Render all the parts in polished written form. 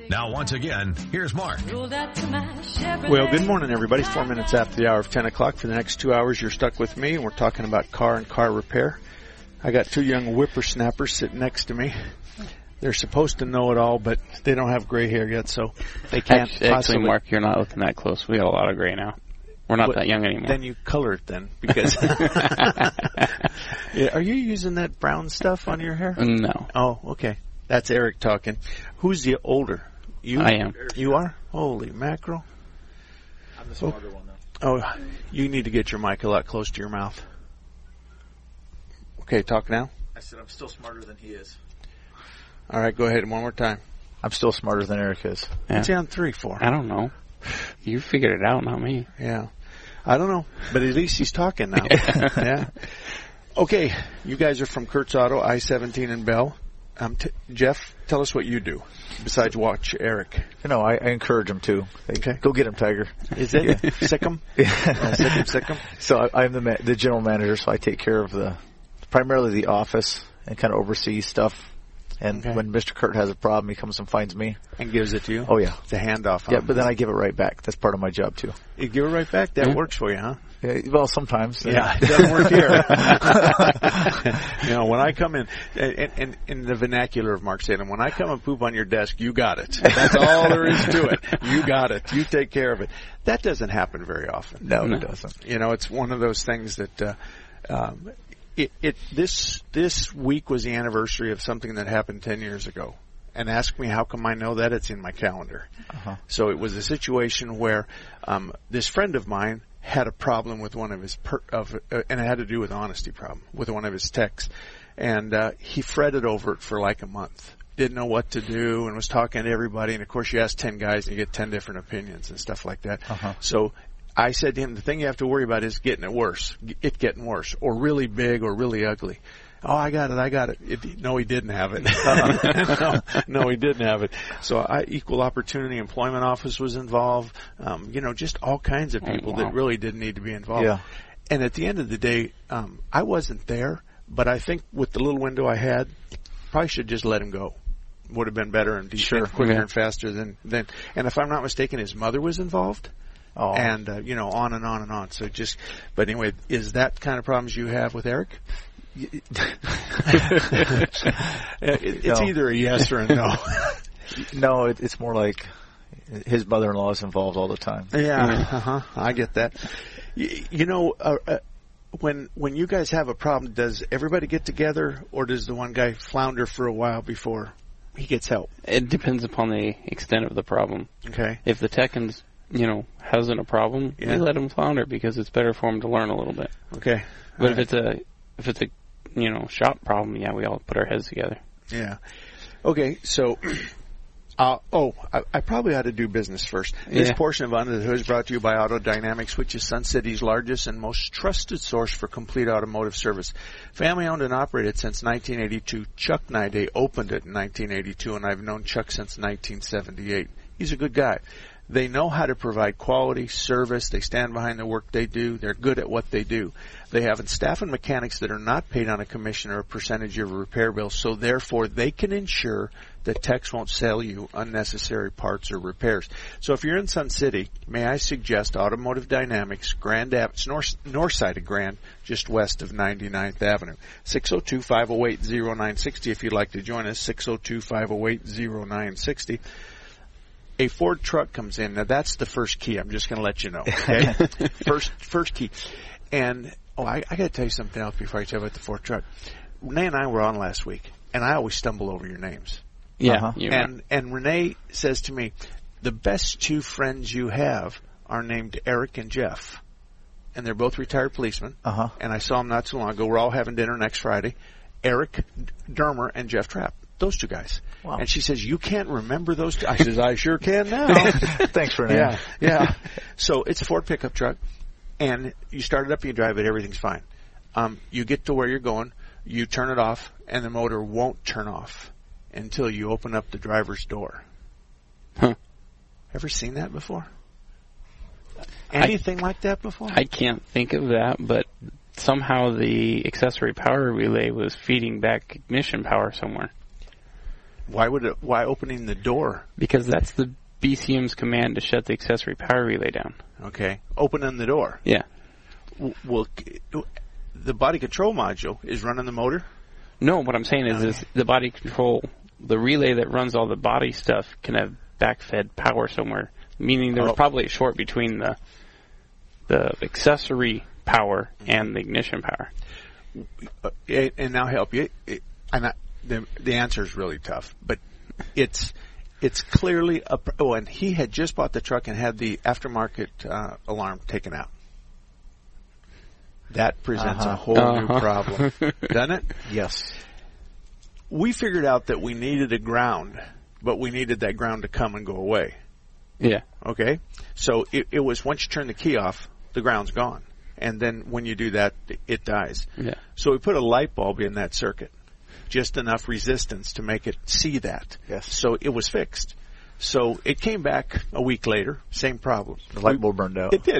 Now, once again, here's Mark. Well, good morning, everybody. 4 minutes after the hour of 10 o'clock. For the next 2 hours, you're stuck with me, and we're talking about car and car repair. I got two young whippersnappers sitting next to me. They're supposed to know it all, but they don't have gray hair yet, so they can't Actually, Mark, you're not looking that close. We got a lot of gray now. We're not that young anymore. Then you color it then, because... Yeah, are you using that brown stuff on your hair? No. Oh, okay. That's Eric talking. Who's the older? You? I am. You are? Holy mackerel. I'm the smarter one, though. Oh, you need to get your mic a lot closer to your mouth. Okay, talk now. I said I'm still smarter than he is. All right, go ahead one more time. I'm still smarter than Eric is. Yeah. What's he on 3 for? I don't know. You figured it out, not me. Yeah. I don't know, but at least he's talking now. Yeah. Okay, you guys are from Kurtz Auto, I-17 in Bell. Jeff, tell us what you do besides watch Eric. You know, I encourage him to. Okay. Go get him, Tiger. Is it? Yeah. Sick him? Yeah. Sick him? So I'm the general manager, so I take care of primarily the office and kind of oversee stuff. And when Mr. Kurt has a problem, he comes and finds me. And gives it to you? Oh, yeah. It's a handoff. Yeah, but then I give it right back. That's part of my job, too. You give it right back? That works for you, huh? Yeah, well, sometimes. Yeah, it doesn't work here. You know, when I come in, and in the vernacular of Mark Salem, when I come and poop on your desk, you got it. That's all there is to it. You got it. You take care of it. That doesn't happen very often. No, it doesn't. You know, it's one of those things that this week was the anniversary of something that happened 10 years ago. And ask me how come I know that? It's in my calendar. Uh-huh. So it was a situation where this friend of mine had a problem with one of his and it had to do with honesty problem with one of his techs, and he fretted over it for like a month. Didn't know what to do and was talking to everybody. And of course, you ask 10 guys and you get 10 different opinions and stuff like that. Uh-huh. So I said to him, the thing you have to worry about is getting it worse. It getting worse, or really big, or really ugly. Oh, I got it. No, he didn't have it. No, he didn't have it. So Equal Opportunity Employment Office was involved. You know, just all kinds of people that really didn't need to be involved. Yeah. And at the end of the day, I wasn't there, but I think with the little window I had, probably should just let him go. Would have been better and quicker and faster than. And if I'm not mistaken, his mother was involved. Oh. And, you know, on and on and on. So but anyway, is that kind of problems you have with Eric? It's either a yes or a no. No, it's more like his mother-in-law is involved all the time. Yeah, I get that. You know, when you guys have a problem, does everybody get together, or does the one guy flounder for a while before he gets help? It depends upon the extent of the problem. Okay. If the tech hasn't a problem, we let him flounder because it's better for him to learn a little bit. Okay. But if it's a shop problem, we all put our heads together. Yeah. Okay, so, I probably ought to do business first. This portion of Under the Hood is brought to you by Auto Dynamics, which is Sun City's largest and most trusted source for complete automotive service. Family owned and operated since 1982. Chuck Nide opened it in 1982, and I've known Chuck since 1978. He's a good guy. They know how to provide quality service. They stand behind the work they do. They're good at what they do. They have staff and mechanics that are not paid on a commission or a percentage of a repair bill, so therefore they can ensure that techs won't sell you unnecessary parts or repairs. So if you're in Sun City, may I suggest Automotive Dynamics, it's north side of Grand, just west of 99th Avenue. 602-508-0960 if you'd like to join us, 602-508-0960. A Ford truck comes in. Now, that's the first key. I'm just going to let you know. Okay? First key. And, I got to tell you something else before I tell you about the Ford truck. Renee and I were on last week, and I always stumble over your names. Yeah. And Renee says to me, the best two friends you have are named Eric and Jeff. And they're both retired policemen. Uh-huh. And I saw them not too long ago. We're all having dinner next Friday. Eric Dermer and Jeff Trapp. Those two guys. Wow. And she says, you can't remember those two? I says, I sure can now. Thanks, Renee. Yeah. So it's a Ford pickup truck, and you start it up and you drive it, everything's fine. You get to where you're going, you turn it off, and the motor won't turn off until you open up the driver's door. Huh. Ever seen that before? Anything like that before? I can't think of that, but somehow the accessory power relay was feeding back ignition power somewhere. Why opening the door? Because that's the BCM's command to shut the accessory power relay down. Okay. Opening the door. Yeah. Well, the body control module is running the motor? No, what I'm saying is the body control, the relay that runs all the body stuff can have backfed power somewhere, meaning there was probably a short between the accessory power and the ignition power. And I'll help you. The answer is really tough, but it's clearly and he had just bought the truck and had the aftermarket alarm taken out. That presents a whole new problem, doesn't it? Yes. We figured out that we needed a ground, but we needed that ground to come and go away. Yeah. Okay? So it was once you turn the key off, the ground's gone. And then when you do that, it dies. Yeah. So we put a light bulb in that circuit. Just enough resistance to make it see that. Yes. So it was fixed. So it came back a week later, same problem. The light bulb burned out. It did.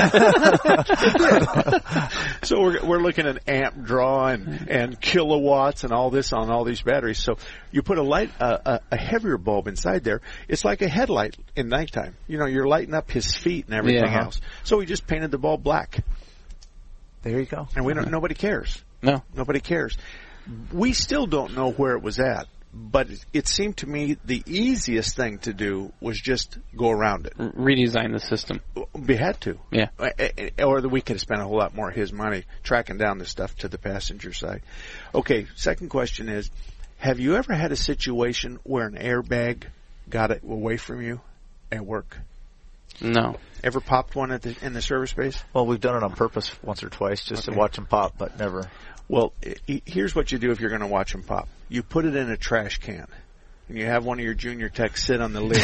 It did. So we're looking at amp draw and kilowatts and all this on all these batteries. So you put a heavier bulb inside there. It's like a headlight in nighttime. You're lighting up his feet and everything else. So we just painted the bulb black. There you go. And nobody cares. No. Nobody cares. We still don't know where it was at. But it seemed to me the easiest thing to do was just go around it. Redesign the system. We had to. Yeah. Or we could have spent a whole lot more of his money tracking down the stuff to the passenger side. Okay, second question is, have you ever had a situation where an airbag got it away from you at work? No. Ever popped one in the service base? Well, we've done it on purpose once or twice just to watch them pop, but never. Well, here's what you do if you're going to watch them pop. You put it in a trash can, and you have one of your junior techs sit on the lid,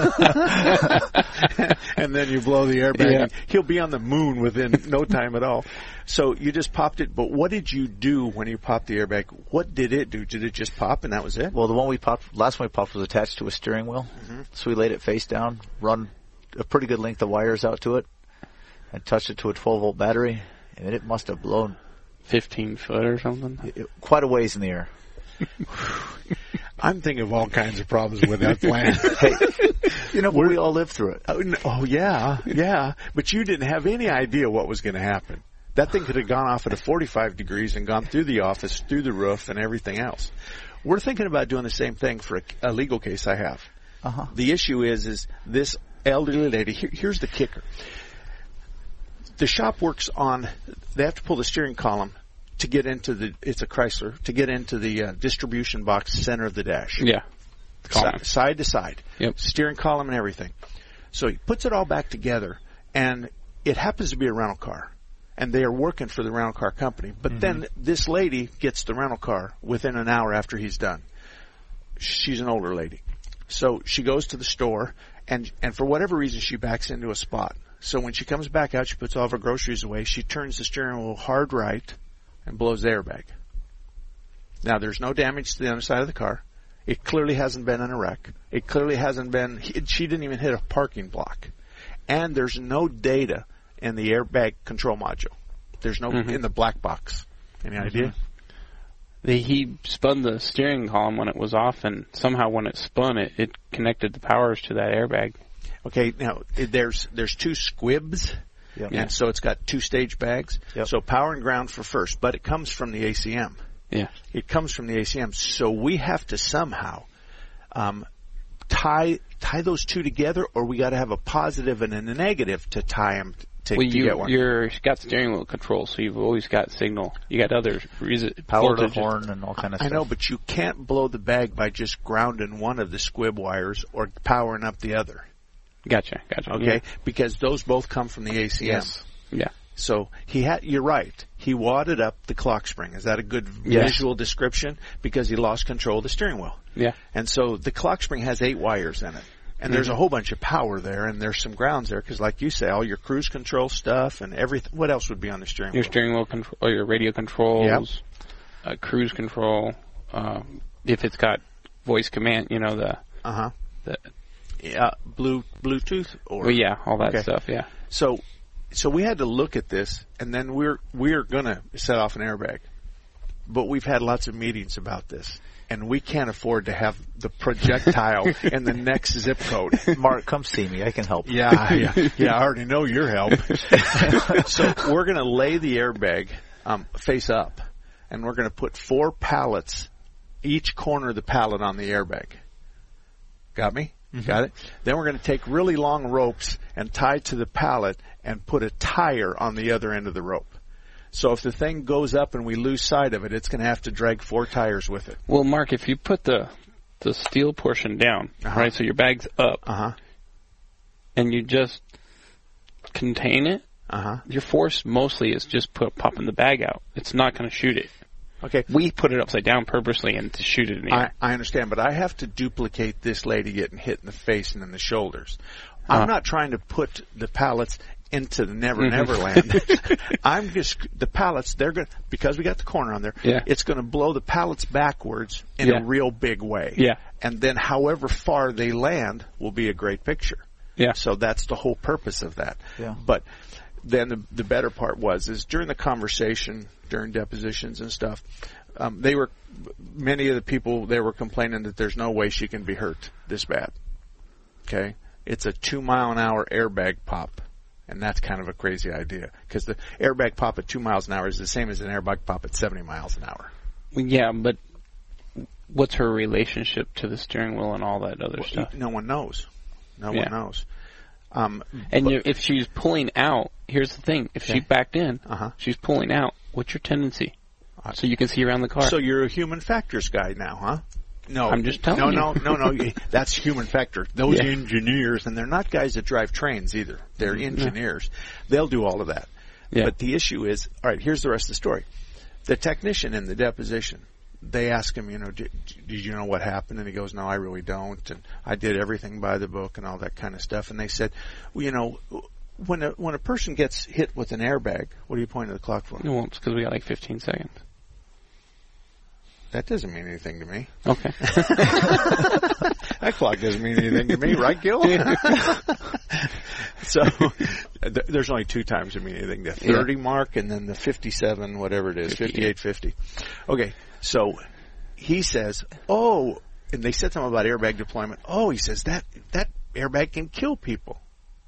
and then you blow the airbag. Yeah. He'll be on the moon within no time at all. So you just popped it, but what did you do when you popped the airbag? What did it do? Did it just pop and that was it? Well, last one we popped was attached to a steering wheel, so we laid it face down, run a pretty good length of wires out to it, and touched it to a 12-volt battery, and it must have blown 15 foot or something. Quite a ways in the air. I'm thinking of all kinds of problems with that plan. Hey, we all lived through it. Oh, yeah. But you didn't have any idea what was going to happen. That thing could have gone off at a 45 degrees and gone through the office, through the roof, and everything else. We're thinking about doing the same thing for a legal case I have. The issue is this elderly lady. Here's the kicker. The shop works on, they have to pull the steering column to get into it's a Chrysler, to get into the distribution box center of the dash. Yeah. Side to side. Yep. Steering column and everything. So he puts it all back together, and it happens to be a rental car. And they are working for the rental car company. But then this lady gets the rental car within an hour after he's done. She's an older lady. So she goes to the store, and for whatever reason, she backs into a spot. So when she comes back out, she puts all of her groceries away. She turns the steering wheel hard right and blows the airbag. Now, there's no damage to the underside of the car. It clearly hasn't been in a wreck. It clearly hasn't been, she didn't even hit a parking block. And there's no data in the airbag control module. There's no in the black box. Any idea? He spun the steering column when it was off, and somehow when it spun, it connected the powers to that airbag. Okay, now there's two squibs, and so it's got two stage bags. Yep. So power and ground for first, but it comes from the ACM. Yeah, it comes from the ACM. So we have to somehow tie those two together, or we got to have a positive and a negative to tie them to get one. You've got steering wheel control, so you've always got signal. You got other power to horn and all kind of stuff. I know, but you can't blow the bag by just grounding one of the squib wires or powering up the other. Gotcha. Okay, because those both come from the ACM. Yes. Yeah. So you're right. He wadded up the clock spring. Is that a good visual description? Because he lost control of the steering wheel. Yeah. And so the clock spring has 8 wires in it. And there's a whole bunch of power there, and there's some grounds there, because like you say, all your cruise control stuff and everything. What else would be on the steering wheel? Your steering wheel control, or your radio controls, cruise control. If it's got voice command, Bluetooth or all that stuff. Yeah. So we had to look at this, and then we're gonna set off an airbag. but we've had lots of meetings about this. And we can't afford to have the projectile in the next zip code. Mark, come see me. I can help. Yeah, I already know your help. So we're going to lay the airbag face up, and we're going to put 4 pallets, each corner of the pallet on the airbag. Got me? Mm-hmm. Got it? Then we're going to take really long ropes and tie to the pallet and put a tire on the other end of the rope. So if the thing goes up and we lose sight of it, it's going to have to drag 4 tires with it. Well, Mark, if you put the steel portion down, right, so your bag's up, and you just contain it, your force mostly is just popping the bag out. It's not going to shoot it. Okay. We put it upside down purposely and to shoot it in the air. I understand, but I have to duplicate this lady getting hit in the face and in the shoulders. I'm not trying to put the pallets into the Never land. I'm just, the pallets, they're going to, because we got the corner on there, it's going to blow the pallets backwards in a real big way. Yeah. And then however far they land will be a great picture. Yeah. So that's the whole purpose of that. Yeah. But then the better part is during the conversation, during depositions and stuff, many of the people, they were complaining that there's no way she can be hurt this bad. Okay? It's a 2-mile-an-hour airbag pop. And that's kind of a crazy idea, because the airbag pop at 2 miles an hour is the same as an airbag pop at 70 miles an hour. Yeah, but what's her relationship to the steering wheel and all that other stuff? No one knows. No one knows. If she's pulling out, here's the thing. If she backed in, she's pulling out, what's your tendency? So you can see around the car. So you're a human factors guy now, huh? No, I'm just telling you. No. That's human factor. Those engineers, and they're not guys that drive trains either. They're engineers. They'll do all of that. Yeah. But the issue is, all right, here's the rest of the story. The technician in the deposition, they ask him, did you know what happened? And he goes, no, I really don't. And I did everything by the book and all that kind of stuff. And they said, well, when a person gets hit with an airbag, what are you pointing at the clock for? Well, it's because we got like 15 seconds. That doesn't mean anything to me. Okay. That clock doesn't mean anything to me, right, Gil? So there's only 2 times that mean anything. The 30 mark and then the 57, whatever it is, 58.50. Okay, so he says, and they said something about airbag deployment. He says that airbag can kill people,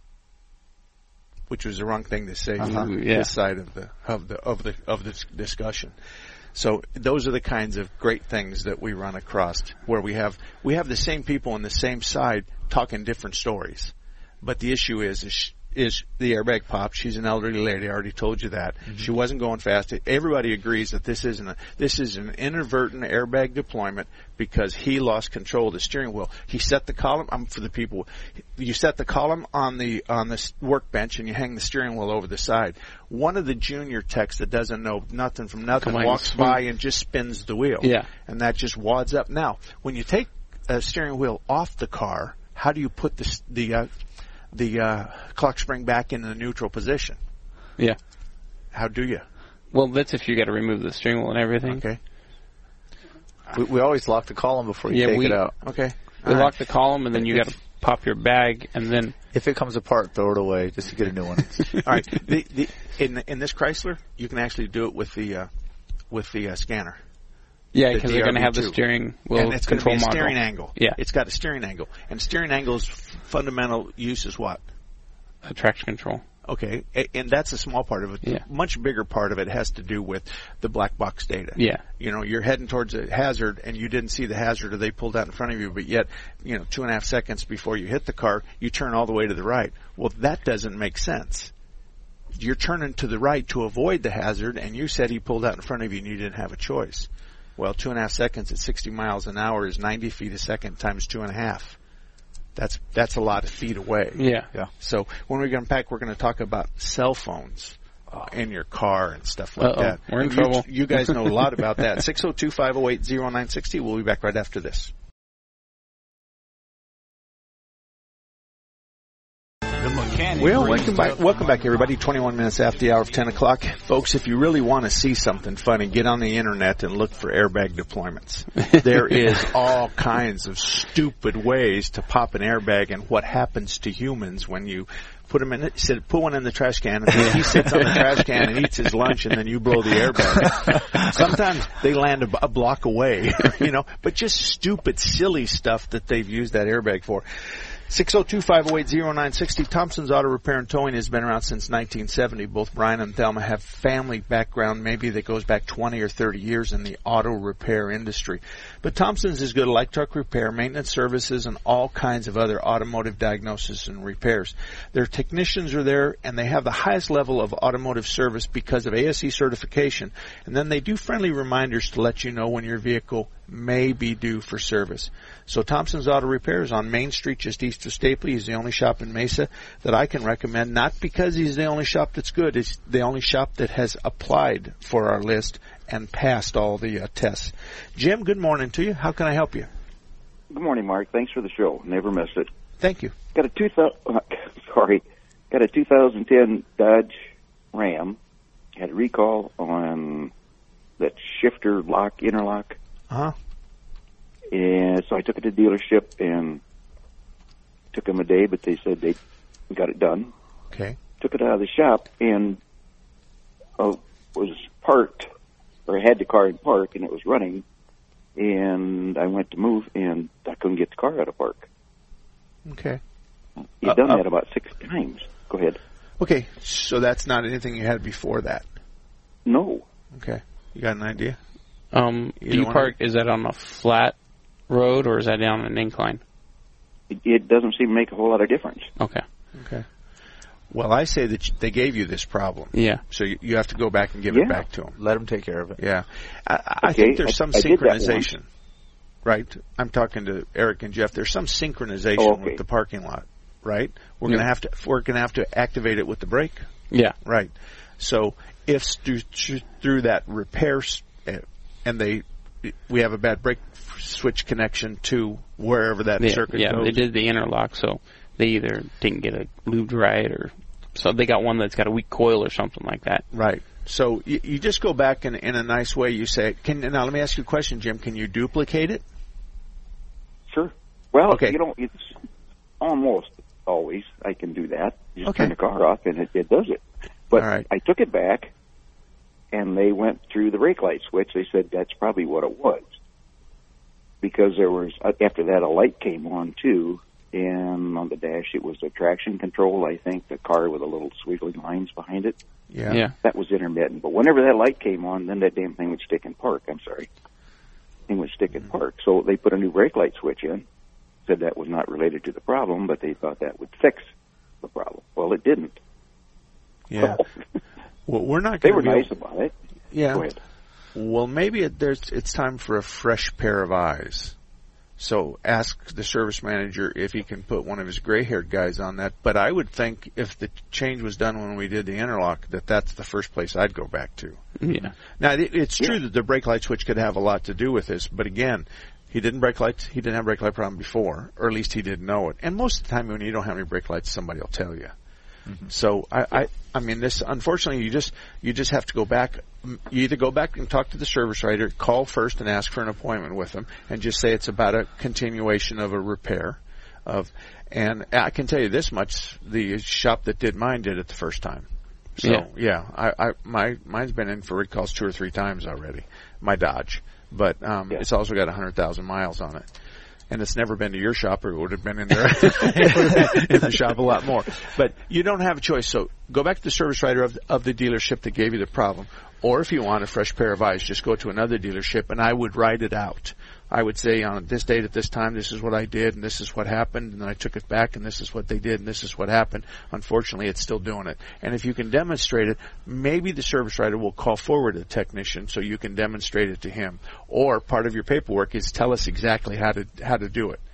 which was the wrong thing to say on this side of the discussion. So those are the kinds of great things that we run across, where we have the same people on the same side talking different stories. But the issue is the airbag pop. She's an elderly lady. I already told you that. Mm-hmm. She wasn't going fast. Everybody agrees that this is an inadvertent airbag deployment because he lost control of the steering wheel. He set the column for the people. You set the column on the workbench and you hang the steering wheel over the side. One of the junior techs that doesn't know nothing from nothing walks by and just spins the wheel. Yeah. And that just wads up. Now, when you take a steering wheel off the car, how do you put the clock spring back in the neutral position? Yeah. How do you? Well, that's if you got to remove the steering wheel and everything. Okay. We always lock the column before you take it out. Okay. We lock the column, and then you got to pop your bag, and then if it comes apart, throw it away just to get a new one. All right. In this Chrysler, you can actually do it with the scanner. Yeah, because they're going to have the steering wheel and it's going to be a steering angle. Yeah. It's got a steering angle. And steering angle's fundamental use is what? Traction control. Okay. And that's a small part of it. Yeah. The much bigger part of it has to do with the black box data. Yeah. You're heading towards a hazard and you didn't see the hazard or they pulled out in front of you, but yet, 2.5 seconds before you hit the car, you turn all the way to the right. Well, that doesn't make sense. You're turning to the right to avoid the hazard, and you said he pulled out in front of you and you didn't have a choice. Well, 2.5 seconds at 60 miles an hour is 90 feet a second times 2.5. That's a lot of feet away. Yeah. So when we come back, we're going to talk about cell phones in your car and stuff like that. We're in trouble. You guys know a lot about that. 602-508-0960. We'll be back right after this. The mechanic. Well, welcome back, everybody. 21 minutes after the hour of 10 o'clock. Folks, if you really want to see something funny, get on the internet and look for airbag deployments. There is all kinds of stupid ways to pop an airbag and what happens to humans when you put them in. Put one in the trash can, and then he sits on the trash can and eats his lunch, and then you blow the airbag. Sometimes they land a block away, but just stupid, silly stuff that they've used that airbag for. 602-508-0960. Thompson's Auto Repair and Towing has been around since 1970. Both Brian and Thelma have family background, maybe that goes back 20 or 30 years in the auto repair industry. But Thompson's is good at light truck repair, maintenance services, and all kinds of other automotive diagnosis and repairs. Their technicians are there, and they have the highest level of automotive service because of ASE certification. And then they do friendly reminders to let you know when your vehicle may be due for service. So Thompson's Auto Repair is on Main Street, just east of Stapley. He's the only shop in Mesa that I can recommend, not because he's the only shop that's good. It's the only shop that has applied for our list and passed all the tests. Jim, good morning to you. How can I help you? Good morning, Mark. Thanks for the show. Never missed it. Thank you. Got a 2010 Dodge Ram. Had a recall on that shifter lock, interlock. Uh-huh. And so I took it to the dealership and took them a day, but they said they got it done. Okay. Took it out of the shop and was parked, or had the car in park, and it was running. And I went to move, and I couldn't get the car out of park. Okay. You've done that about 6 times. Go ahead. Okay, so that's not anything you had before that? No. Okay. You got an idea? Do you park, is that on a flat road or is that down an incline? It doesn't seem to make a whole lot of difference. Okay. Well, I say that they gave you this problem. Yeah. So you have to go back and give it back to them. Let them take care of it. Yeah. I think there's some synchronization, right? I'm talking to Eric and Jeff. There's some synchronization with the parking lot, right? We're going to have to activate it with the brake. Yeah. Right. So if through that repair and we have a bad brake switch connection to wherever that circuit goes. Yeah, they did the interlock, so they either didn't get it lubed right, or so they got one that's got a weak coil or something like that. Right. So you just go back in a nice way. You say, now let me ask you a question, Jim. Can you duplicate it? Sure. Well, okay. It's almost always I can do that. You just turn the car off and it does it. But I took it back, and they went through the brake light switch. They said that's probably what it was. Because there was, after that, a light came on, too. And on the dash, it was a traction control, I think, the car with the little squiggly lines behind it. Yeah. That was intermittent. But whenever that light came on, then that damn thing would stick in park. Thing would stick in park. So they put a new brake light switch in. Said that was not related to the problem, but they thought that would fix the problem. Well, it didn't. Yeah. Well, we're not. They were nice about it. Yeah. Go ahead. Well, maybe it's time for a fresh pair of eyes. So ask the service manager if he can put one of his gray-haired guys on that. But I would think if the change was done when we did the interlock, that's the first place I'd go back to. Yeah. Now, it's true that the brake light switch could have a lot to do with this, but again, he didn't have a brake light problem before, or at least he didn't know it. And most of the time when you don't have any brake lights, somebody will tell you. Mm-hmm. So I mean, this, unfortunately, you just have to go back. You either go back and talk to the service writer, call first and ask for an appointment with them, and just say it's about a continuation of a repair. And I can tell you this much: the shop that did mine did it the first time. So mine's been in for recalls 2 or 3 times already. My Dodge, but it's also got 100,000 miles on it. And it's never been to your shop, or it would have been in there in the shop a lot more. But you don't have a choice. So go back to the service writer of the dealership that gave you the problem. Or if you want a fresh pair of eyes, just go to another dealership, and I would write it out. I would say on this date at this time, this is what I did, and this is what happened, and then I took it back, and this is what they did, and this is what happened. Unfortunately, it's still doing it. And if you can demonstrate it, maybe the service writer will call forward a technician so you can demonstrate it to him. Or part of your paperwork is tell us exactly how to do it.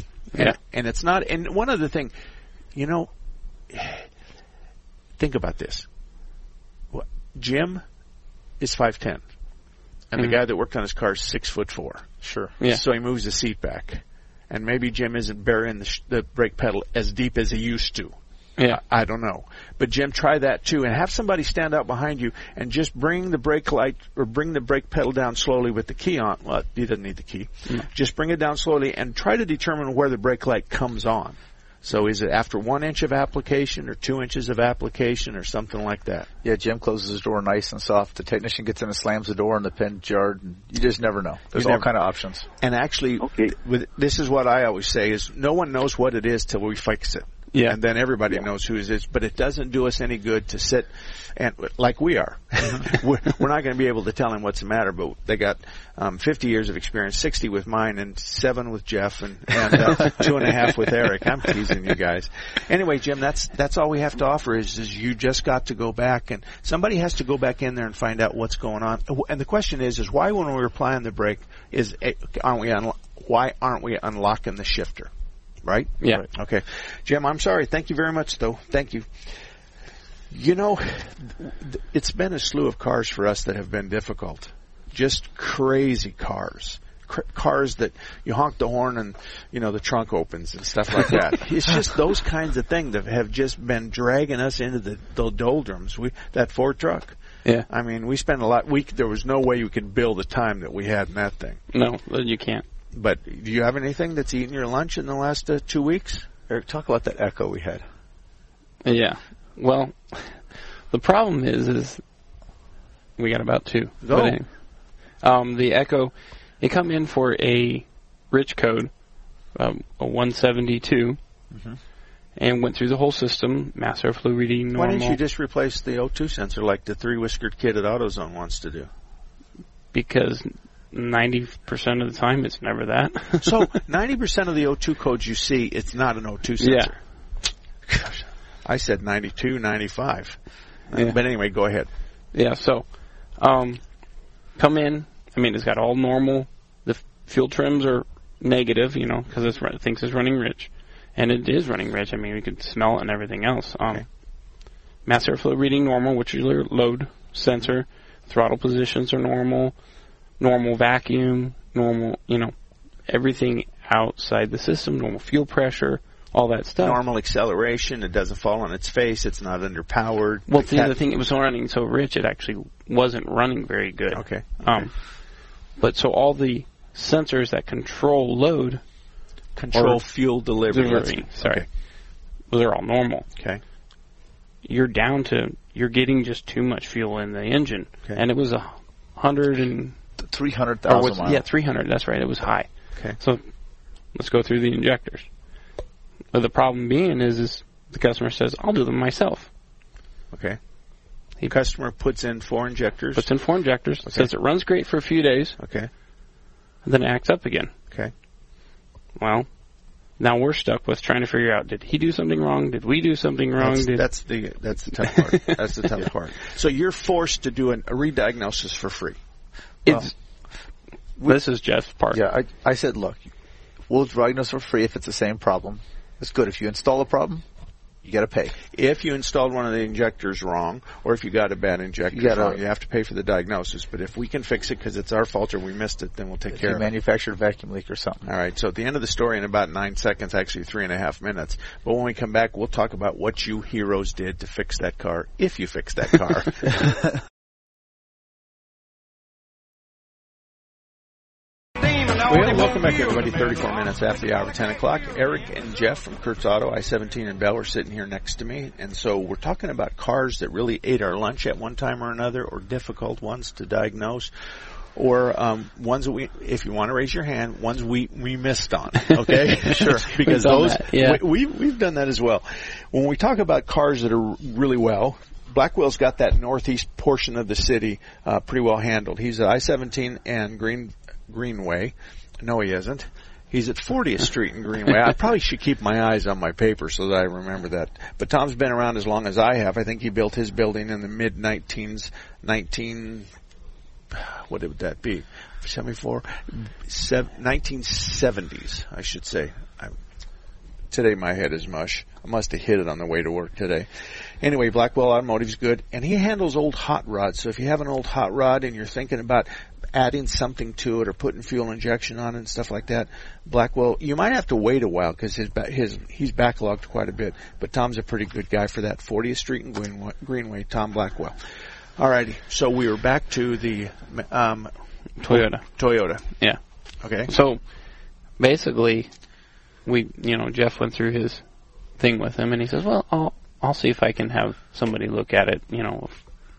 And it's not. And one other thing, think about this. Jim is 5'10", and the guy that worked on his car is 6'4". Sure. Yeah. So he moves the seat back, and maybe Jim isn't burying the brake pedal as deep as he used to. Yeah. I don't know. But Jim, try that too, and have somebody stand out behind you and just bring the brake light or bring the brake pedal down slowly with the key on. Well, he doesn't need the key. Just bring it down slowly and try to determine where the brake light comes on. So is it after 1 inch of application or 2 inches of application or something like that? Yeah, Jim closes his door nice and soft. The technician gets in and slams the door and the pin's jarred. And you just never know. There's all kind of options. And actually, this is what I always say is no one knows what it is till we fix it. Yeah. And then everybody knows who it is, but it doesn't do us any good to sit and like we are. We're not going to be able to tell him what's the matter, but they got 50 years of experience, 60 with mine and 7 with Jeff and 2.5 with Eric. I'm teasing you guys. Anyway, Jim, that's all we have to offer is you just got to go back and somebody has to go back in there and find out what's going on. And the question is why when we're applying the brake why aren't we unlocking the shifter? Right? Yeah. Right. Okay. Jim, I'm sorry. Thank you very much, though. Thank you. You know, it's been a slew of cars for us that have been difficult. Just crazy cars. Cars that you honk the horn and, the trunk opens and stuff like that. It's just those kinds of things that have just been dragging us into the doldrums. That Ford truck. Yeah. I mean, we spent a lot. There was no way you could bill the time that we had in that thing. No, you can't. But do you have anything that's eaten your lunch in the last 2 weeks? Eric, talk about that Echo we had. Yeah. Well, the problem is we got about 2. Go. The Echo, it come in for a rich code, a 172, and went through the whole system, mass airflow reading, normal. Why didn't you just replace the O2 sensor like the 3-whiskered kid at AutoZone wants to do? Because 90% of the time, it's never that. So 90% of the O2 codes you see, it's not an O2 sensor. Yeah. Gosh, I said 92, 95. Yeah. But anyway, go ahead. Yeah, so come in. I mean, it's got all normal. The fuel trims are negative, because it thinks it's running rich. And it is running rich. I mean, we could smell it and everything else. Mass airflow reading normal, which is your load sensor. Throttle positions are normal. Normal vacuum, normal, everything outside the system, normal fuel pressure, all that stuff. Normal acceleration, it doesn't fall on its face, it's not underpowered. Well, the other thing, it was running so rich, it actually wasn't running very good. Okay. But so all the sensors that control load... Control fuel delivery. Sorry. Okay. Well, they're all normal. Okay. You're getting just too much fuel in the engine. Okay. And it was 300,000 miles. Yeah, 300. That's right. It was high. Okay. So let's go through the injectors. But the problem being is the customer says, "I'll do them myself." Okay. The customer puts in 4 injectors. Okay. Says it runs great for a few days. Okay. And then it acts up again. Okay. Well, now we're stuck with trying to figure out: did he do something wrong? Did we do something wrong? That's the tough part. That's the tough part. So you're forced to do a rediagnosis for free. This is Jeff's part. Yeah, I said, look, we'll diagnose for free if it's the same problem. It's good. If you install a problem, you got to pay. If you installed one of the injectors wrong, or if you got a bad injector wrong, you have to pay for the diagnosis. But if we can fix it because it's our fault or we missed it, then we'll take care of it. Manufactured a vacuum leak or something. All right. So at the end of the story, in about 9 seconds, actually 3.5 minutes. But when we come back, we'll talk about what you heroes did to fix that car, if you fixed that car. Well, welcome back, everybody. 34 minutes after the hour, 10 o'clock. Eric and Jeff from Kurt's Auto, I-17 and Bell, are sitting here next to me. And so we're talking about cars that really ate our lunch at one time or another, or difficult ones to diagnose, or ones that we, if you want to raise your hand, ones we missed on. Okay? Sure. Because those, we've done that as well. When we talk about cars that are really well, Blackwell's got that northeast portion of the city pretty well handled. He's at I-17 and Greenway. No, he isn't. He's at 40th Street and Greenway. I probably should keep my eyes on my paper so that I remember that. But Tom's been around as long as I have. I think he built his building in the mid-19s, what would that be? 1970s, I should say. Today my head is mush. I must have hit it on the way to work today. Anyway, Blackwell Automotive's good, and he handles old hot rods. So if you have an old hot rod and you're thinking about adding something to it or putting fuel injection on it and stuff like that, Blackwell, you might have to wait a while because he's backlogged quite a bit. But Tom's a pretty good guy for that. 40th Street and Greenway, Tom Blackwell. Alrighty, so we were back to the Toyota. Yeah. Okay. So basically, Jeff went through his thing with him, and he says, "Well, I'll see if I can have somebody look at it. A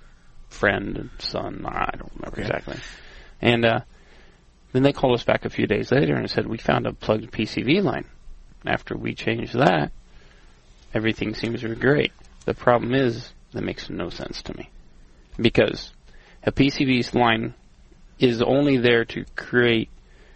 friend and son. I don't remember exactly." And then they called us back a few days later and said, "We found a plugged PCV line. After we changed that, everything seems to be great. The problem is that makes no sense to me." Because a PCV line is only there to create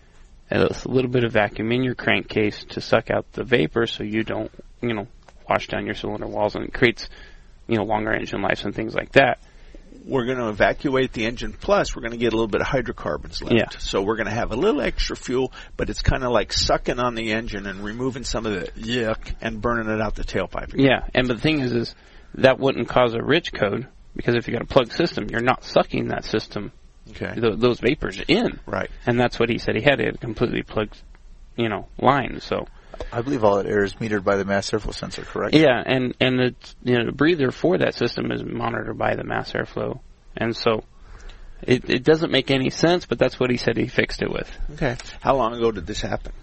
a little bit of vacuum in your crankcase to suck out the vapor so you don't, wash down your cylinder walls, and it creates, longer engine lives and things like that. We're going to evacuate the engine, plus we're going to get a little bit of hydrocarbons left. Yeah. So we're going to have a little extra fuel, but it's kind of like sucking on the engine and removing some of the yuck and burning it out the tailpipe again. Yeah, but the thing is that wouldn't cause a rich code, because if you got a plugged system, you're not sucking that system, those vapors in. Right. And that's what he said. He had a completely plugged, line. So I believe all that air is metered by the mass airflow sensor, correct? Yeah, and the breather for that system is monitored by the mass airflow, and so it doesn't make any sense. But that's what he said he fixed it with. Okay. How long ago did this happen?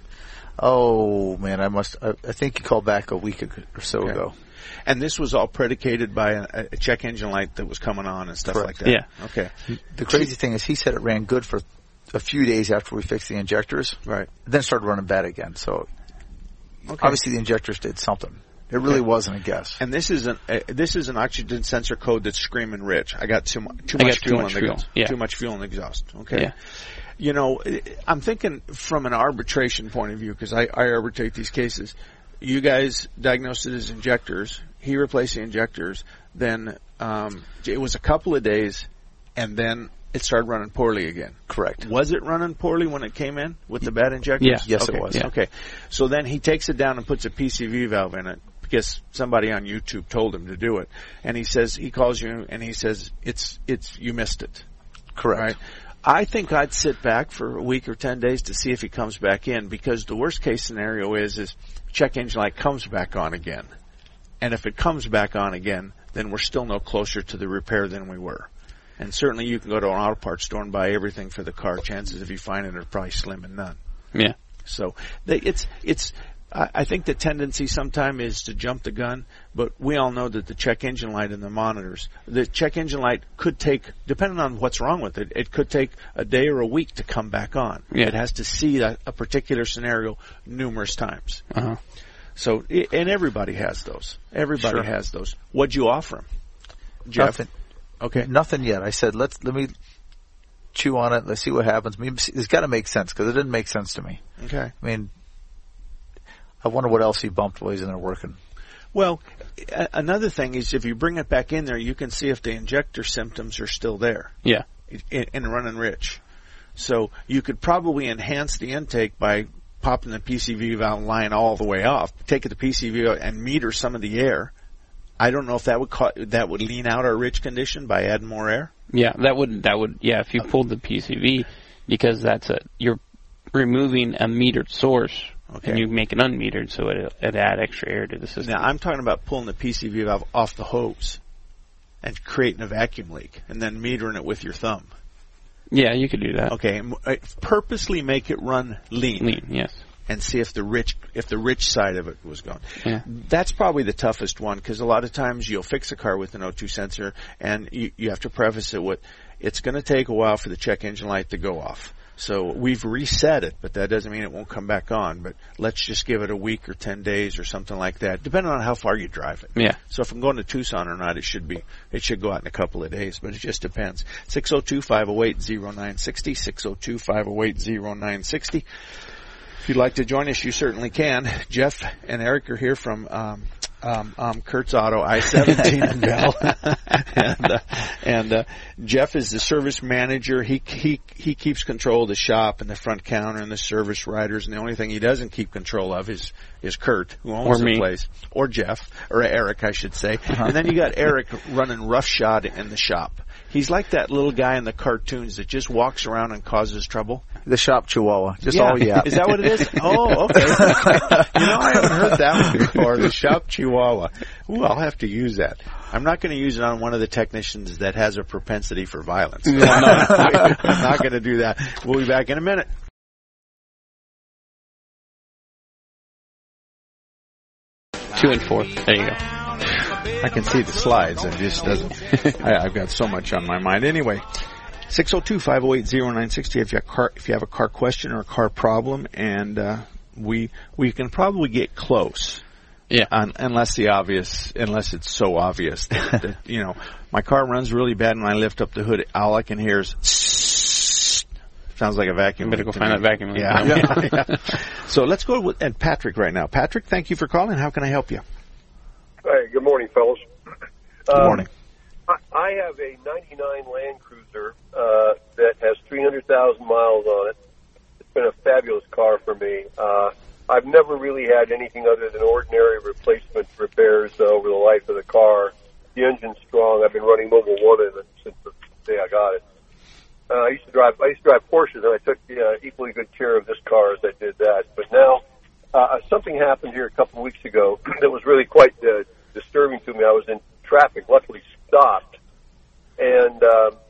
Oh man, I think he called back a week or so ago. And this was all predicated by a check engine light that was coming on and stuff like that. Yeah. Okay. The crazy thing is, he said it ran good for a few days after we fixed the injectors. Right. Then started running bad again. So obviously the injectors did something. It really wasn't a guess. And this is an oxygen sensor code that's screaming rich. I got too much fuel in the exhaust. Yeah. Too much fuel in the exhaust. Okay. Yeah. I'm thinking from an arbitration point of view, because I arbitrate these cases. You guys diagnosed it as injectors. He replaced the injectors. Then it was a couple of days, and then it started running poorly again. Correct. Was it running poorly when it came in with the bad injectors? Yeah. Yes, it was. Yeah. Okay. So then he takes it down and puts a PCV valve in it, because somebody on YouTube told him to do it. And he calls you and he says, you missed it. Correct. Right? I think I'd sit back for a week or 10 days to see if he comes back in, because the worst case scenario is check engine light comes back on again. And if it comes back on again, then we're still no closer to the repair than we were. And certainly you can go to an auto parts store and buy everything for the car. Chances if you find it are probably slim and none. Yeah. So I think the tendency sometimes is to jump the gun, but we all know that the check engine light and the monitors, the check engine light could take, depending on what's wrong with it, it could take a day or a week to come back on. Yeah. It has to see a particular scenario numerous times. Uh-huh. So, and everybody has those. Everybody has those. What'd you offer him, Jeff? Nothing. Okay. Nothing yet. I said, let me chew on it. Let's see what happens. It's got to make sense, because it didn't make sense to me. Okay. I mean, I wonder what else he bumped while he's in there working. Well, another thing is if you bring it back in there, you can see if the injector symptoms are still there. Yeah. And running rich. So you could probably enhance the intake by popping the PCV valve line all the way off, taking the PCV out and meter some of the air. I don't know if that would lean out our rich condition by adding more air. Yeah, that would. Yeah, if you pulled the PCV, because you're removing a metered source. Okay. And you make it unmetered, so it add extra air to the system. Now, I'm talking about pulling the PCV valve off the hose and creating a vacuum leak and then metering it with your thumb. Yeah, you could do that. Okay. Purposely make it run lean. Lean, yes. And see if the rich side of it was gone. Yeah. That's probably the toughest one, because a lot of times you'll fix a car with an O2 sensor and you have to preface it with, it's going to take a while for the check engine light to go off. So we've reset it, but that doesn't mean it won't come back on. But let's just give it a week or 10 days or something like that, depending on how far you drive it. Yeah. So if I'm going to Tucson or not, it should go out in a couple of days, but it just depends. 602-508-0960, 602-508-0960. If you'd like to join us, you certainly can. Jeff and Eric are here from Kurt's Auto, I-17 in Bell. and Jeff is the service manager. He keeps control of the shop and the front counter and the service riders, and the only thing he doesn't keep control of is Kurt, who owns the place. Or Jeff, or Eric, I should say. And then you got Eric running roughshod in the shop. He's like that little guy in the cartoons that just walks around and causes trouble. The shop chihuahua. Just all yap. Is that what it is? Oh, okay. I haven't heard that one before. The shop chihuahua. Ooh, I'll have to use that. I'm not going to use it on one of the technicians that has a propensity for violence. No, I'm not going to do that. We'll be back in a minute. Two and four. There you go. I can see the slides. It just doesn't. I've got so much on my mind. Anyway, 602-508-0960 if you have a car question or a car problem, and we can probably get close. Yeah. Unless it's so obvious that my car runs really bad and when I lift up the hood, all I can hear is sounds like a vacuum. Better go find that vacuum. Yeah. So let's go with Patrick right now. Patrick, thank you for calling. How can I help you? Hey, good morning, fellas. Good morning. I have a 99 Land Cruiser that has 300,000 miles on it. It's been a fabulous car for me. I've never really had anything other than ordinary replacement repairs over the life of the car. The engine's strong. I've been running Mobil 1 in it since the day I got it. I used to drive Porsches, and I took equally good care of this car as I did that. But now, something happened here a couple of weeks ago that was really quite disturbing to me. I was in traffic, luckily stopped, and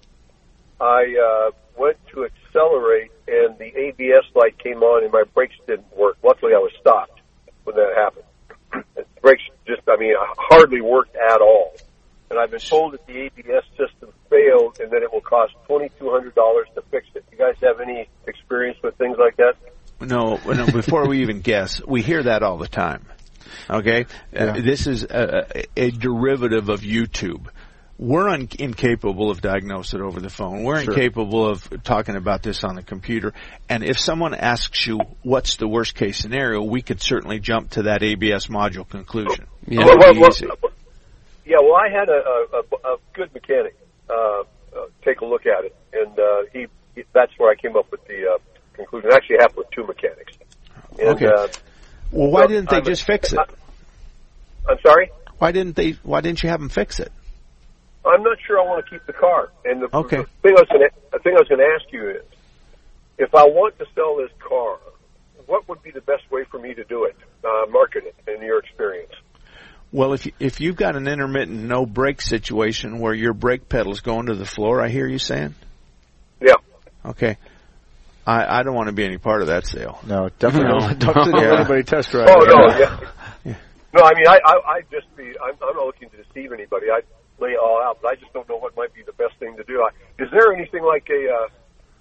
I went to accelerate, and the ABS light came on, and my brakes didn't work. Luckily, I was stopped when that happened. The brakes hardly worked at all. And I've been told that the ABS system failed, and that it will cost $2,200 to fix it. You guys have any experience with things like that? No. Before we even guess, we hear that all the time. Okay, this is a derivative of YouTube. We're incapable of diagnosing it over the phone. We're incapable of talking about this on the computer. And if someone asks you what's the worst case scenario, we could certainly jump to that ABS module conclusion. Yeah, well, I had a good mechanic take a look at it, and that's where I came up with the conclusion. Actually, I happened with two mechanics. And, okay. Well, why didn't they just fix it? I'm sorry? Why didn't you have them fix it? I'm not sure I want to keep the car. And the thing I was going to ask you is, if I want to sell this car, what would be the best way for me to do it, market it, in your experience? Well, if you've got an intermittent no brake situation where your brake pedal's going to the floor, I hear you saying? Yeah. Okay. I don't want to be any part of that sale. No, definitely don't let anybody test drive. Oh, no, yeah. No, I mean, I'm not looking to deceive anybody. I lay it all out, but I just don't know what might be the best thing to do. Is there anything like a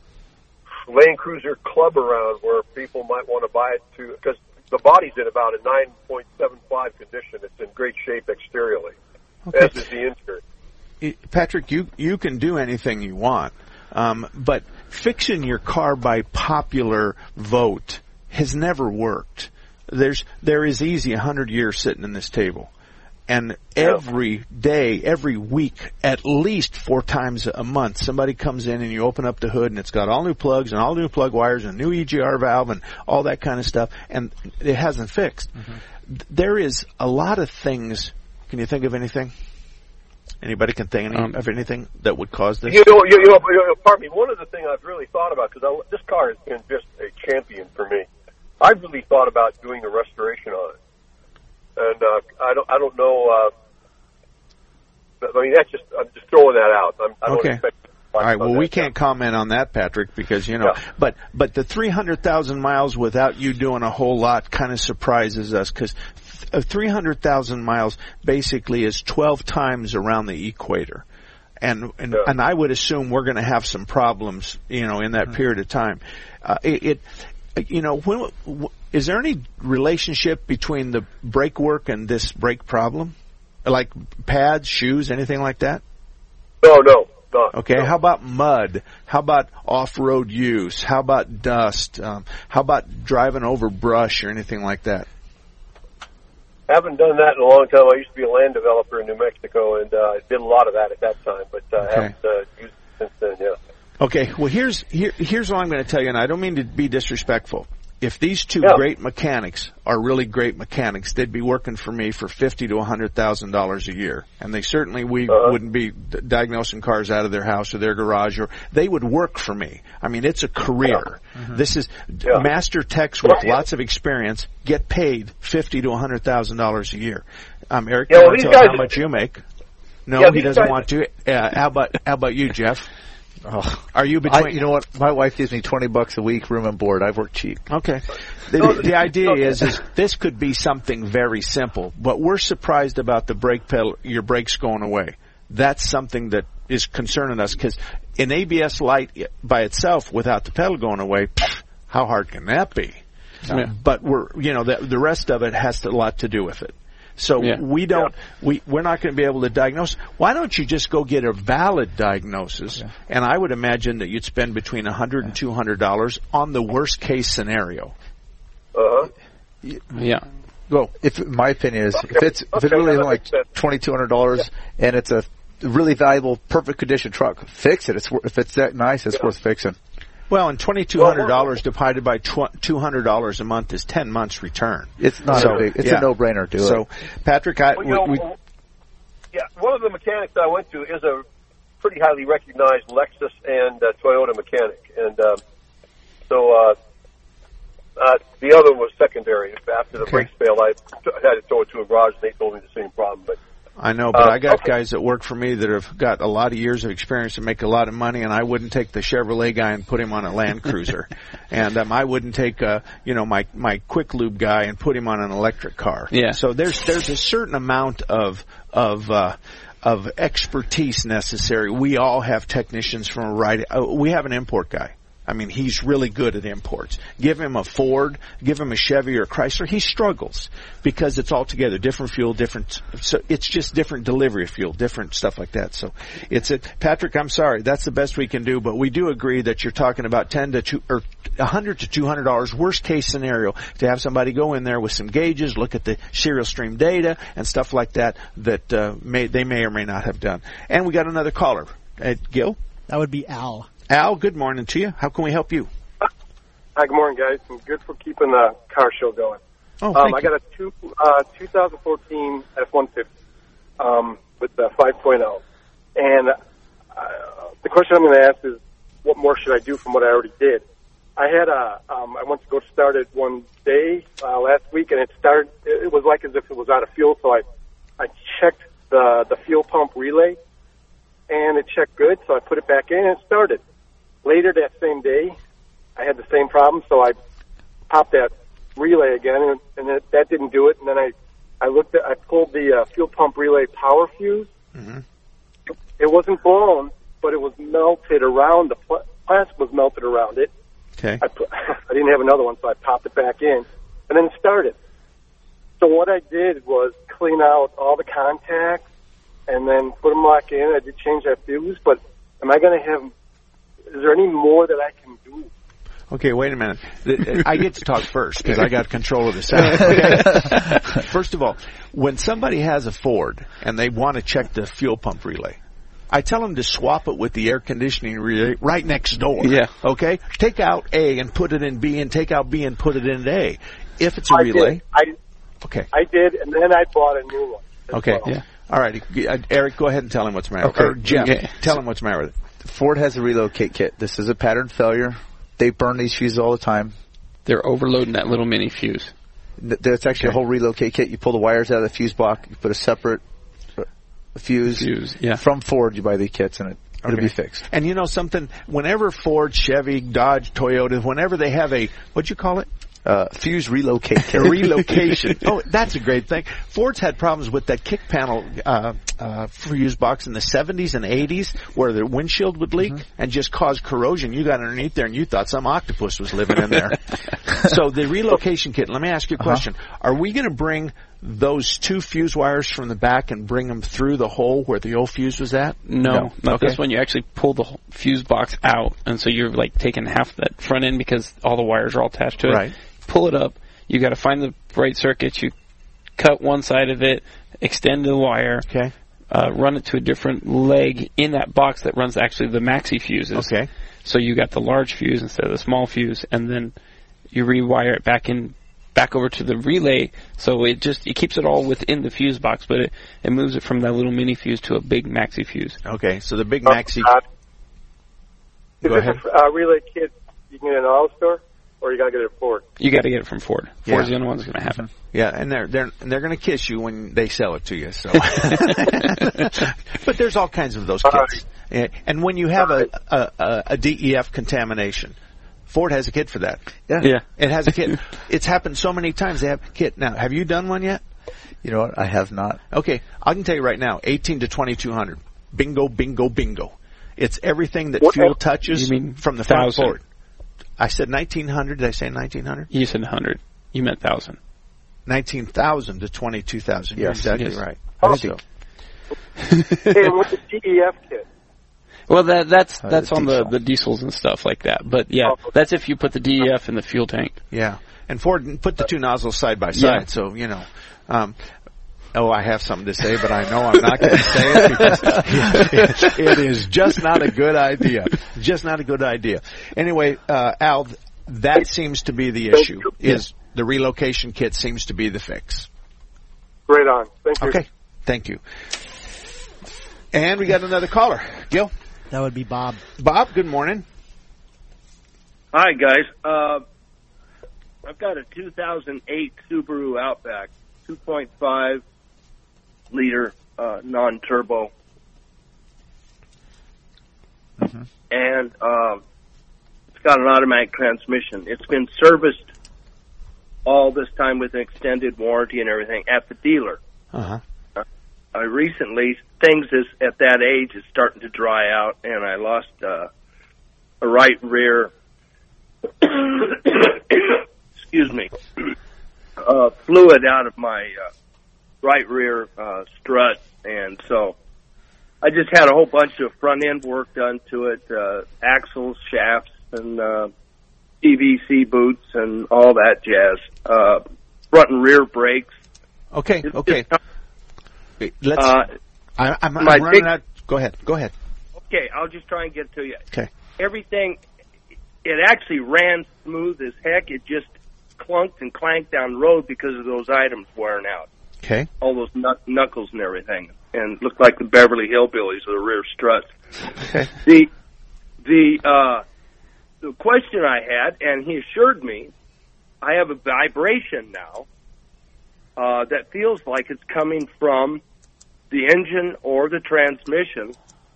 Land Cruiser club around where people might want to buy it too? Because the body's in about a 9.75 condition. It's in great shape exteriorly, as is the interior. Patrick, you can do anything you want, but fixing your car by popular vote has never worked. There is easy 100 years sitting in this table. And every day, every week, at least 4 times a month, somebody comes in and you open up the hood and it's got all new plugs and all new plug wires and a new EGR valve and all that kind of stuff, and it hasn't fixed. Mm-hmm. There is a lot of things. Can you think of anything? Anybody can think of anything that would cause this? Pardon me. One of the things I've really thought about, because this car has been just a champion for me, I've really thought about doing a restoration on it. And I don't know. I mean, I'm just throwing that out. I don't expect. All right. Well, we can't comment on that, Patrick, because But the 300,000 miles without you doing a whole lot kind of surprises us, because 300,000 miles basically is 12 times around the equator, and I would assume we're going to have some problems, in that period of time. Is there any relationship between the brake work and this brake problem? Like pads, shoes, anything like that? No. Okay, no. How about mud? How about off-road use? How about dust? How about driving over brush or anything like that? Haven't done that in a long time. I used to be a land developer in New Mexico, and I did a lot of that at that time, but I haven't used it since then, yeah. Okay, well, here's what I'm going to tell you, and I don't mean to be disrespectful. If these two great mechanics are really great mechanics, they'd be working for me for $50,000 to $100,000 a year, and they certainly wouldn't be diagnosing cars out of their house or their garage, or they would work for me. I mean, it's a career. This is master techs with lots of experience get paid $50,000 to $100,000 a year. Eric, you want to tell how much you make? No, he doesn't want to. How about you, Jeff? Oh. Are you between? You know what? My wife gives me $20 a week, room and board. I work cheap. Okay. The idea is this could be something very simple, but we're surprised about the brake pedal, your brakes going away. That's something that is concerning us, because an ABS light by itself without the pedal going away, how hard can that be? But the rest of it has a lot to do with it. So we're not going to be able to diagnose. Why don't you just go get a valid diagnosis? And I would imagine that you'd spend between $100 and $200 on the worst case scenario. Yeah. Go. My opinion is, if it's really like $2,200 and it's a really valuable, perfect condition truck, fix it. If it's that nice, it's worth fixing. Well, and $2,200 divided by $200 a month is 10 months return. It's not it's a no-brainer. Do it. So, Patrick, one of the mechanics I went to is a pretty highly recognized Lexus and Toyota mechanic, and the other was secondary. After the brakes failed, I had to tow it to a garage, and they told me the same problem. But I know, but I got guys that work for me that have got a lot of years of experience and make a lot of money, and I wouldn't take the Chevrolet guy and put him on a Land Cruiser. And I wouldn't take my Quick Lube guy and put him on an electric car. Yeah. So there's a certain amount of expertise necessary. We all have technicians from a variety. We have an import guy. I mean, he's really good at imports. Give him a Ford, give him a Chevy or a Chrysler, he struggles because it's altogether different fuel, so it's just different delivery of fuel, different stuff like that. So Patrick, I'm sorry, that's the best we can do, but we do agree that you're talking about $100 to $200 worst case scenario to have somebody go in there with some gauges, look at the serial stream data and stuff like that they may or may not have done. And we got another caller. Gil? That would be Al. Al, good morning to you. How can we help you? Hi, good morning, guys. And good for keeping the car show going. Oh, thank you. I got a 2014 F-150 with the 5.0. And the question I'm going to ask is, what more should I do from what I already did? I had I went to go start it one day last week, and it was like as if it was out of fuel, so I checked the fuel pump relay, and it checked good, so I put it back in and it started. Later that same day, I had the same problem, so I popped that relay again, and that didn't do it. And then I pulled the fuel pump relay power fuse. Mm-hmm. It wasn't blown, but it was melted around. The plastic was melted around it. Okay. I didn't have another one, so I popped it back in, and then it started. So what I did was clean out all the contacts and then put them back in. I did change that fuse, but is there any more that I can do? Okay, wait a minute. I get to talk first because I got control of the sound. Okay. First of all, when somebody has a Ford and they want to check the fuel pump relay, I tell them to swap it with the air conditioning relay right next door. Yeah. Okay? Take out A and put it in B, and take out B and put it in A. If it's a relay. Okay. I did, and then I bought a new one. Okay. Well. Yeah. All right. Eric, go ahead and tell him what's the matter. Okay. Or Jim, tell him what's the matter with it. Ford has a relocate kit. This is a pattern failure. They burn these fuses all the time. They're overloading that little mini fuse. That's actually a whole relocate kit. You pull the wires out of the fuse block, you put a separate fuse. From Ford, you buy the kits, and it'll be fixed. And you know something? Whenever Ford, Chevy, Dodge, Toyota, whenever they have what'd you call it? Fuse relocate kit. Relocation. Oh, that's a great thing. Ford's had problems with that kick panel fuse box in the 70s and 80s where the windshield would leak and just cause corrosion. You got underneath there and you thought some octopus was living in there. So the relocation kit, let me ask you a question. Are we going to bring those two fuse wires from the back and bring them through the hole where the old fuse was at? No. Not this one. You actually pull the fuse box out, and so you're like taking half that front end because all the wires are all attached to it. Right. Pull it up. You got to find the right circuits. You cut one side of it, extend the wire, run it to a different leg in that box that runs actually the maxi fuses. Okay. So you got the large fuse instead of the small fuse, and then you rewire it back over to the relay. So it keeps it all within the fuse box, but it moves it from that little mini fuse to a big maxi fuse. Okay. So the big maxi. Is this a relay kit you can get in an auto store, or you got to get it at Ford? You got to get it from Ford. Ford's the only one that's going to have it. Yeah, and they're going to kiss you when they sell it to you. So, but there's all kinds of those kits. And when you have a DEF contamination, Ford has a kit for that. Yeah. It has a kit. It's happened so many times. They have a kit. Now, have you done one yet? You know what? I have not. Okay, I can tell you right now, 18 to 2200. Bingo, bingo, bingo. It's everything that fuel touches from the front forward. I said 1900. Did I say 1900? You said 100. You meant 1,000. 19,000 to 22,000. You're exactly right. So. And what's the DEF kit? Well, that's on the diesels and stuff like that. But yeah, that's if you put the DEF in the fuel tank. Yeah, and Ford put the two nozzles side by side, so you know. I have something to say, but I know I'm not going to say it because it is just not a good idea. Just not a good idea. Anyway, Al, that seems to be the issue. Is the relocation kit seems to be the fix. Right on. Thank you. Okay, thank you. And we got another caller. Gil? That would be Bob. Bob, good morning. Hi, guys. I've got a 2008 Subaru Outback, 2.5 liter non-turbo. Mm-hmm. And it's got an automatic transmission. It's been serviced all this time with an extended warranty and everything at the dealer. Uh-huh. I recently, things at that age is starting to dry out, and I lost a right rear, excuse me, fluid out of my right rear strut, and so I just had a whole bunch of front end work done to it, axles, shafts, and PVC boots, and all that jazz. Front and rear brakes. Okay. Let's. I'm running out. Go ahead. Okay, I'll just try and get to you. Okay. Everything, it actually ran smooth as heck. It just clunked and clanked down the road because of those items wearing out. Okay. All those knuckles and everything, and looked like the Beverly Hillbillies with the rear struts. Okay. The question I had, and he assured me, I have a vibration now that feels like it's coming from the engine or the transmission.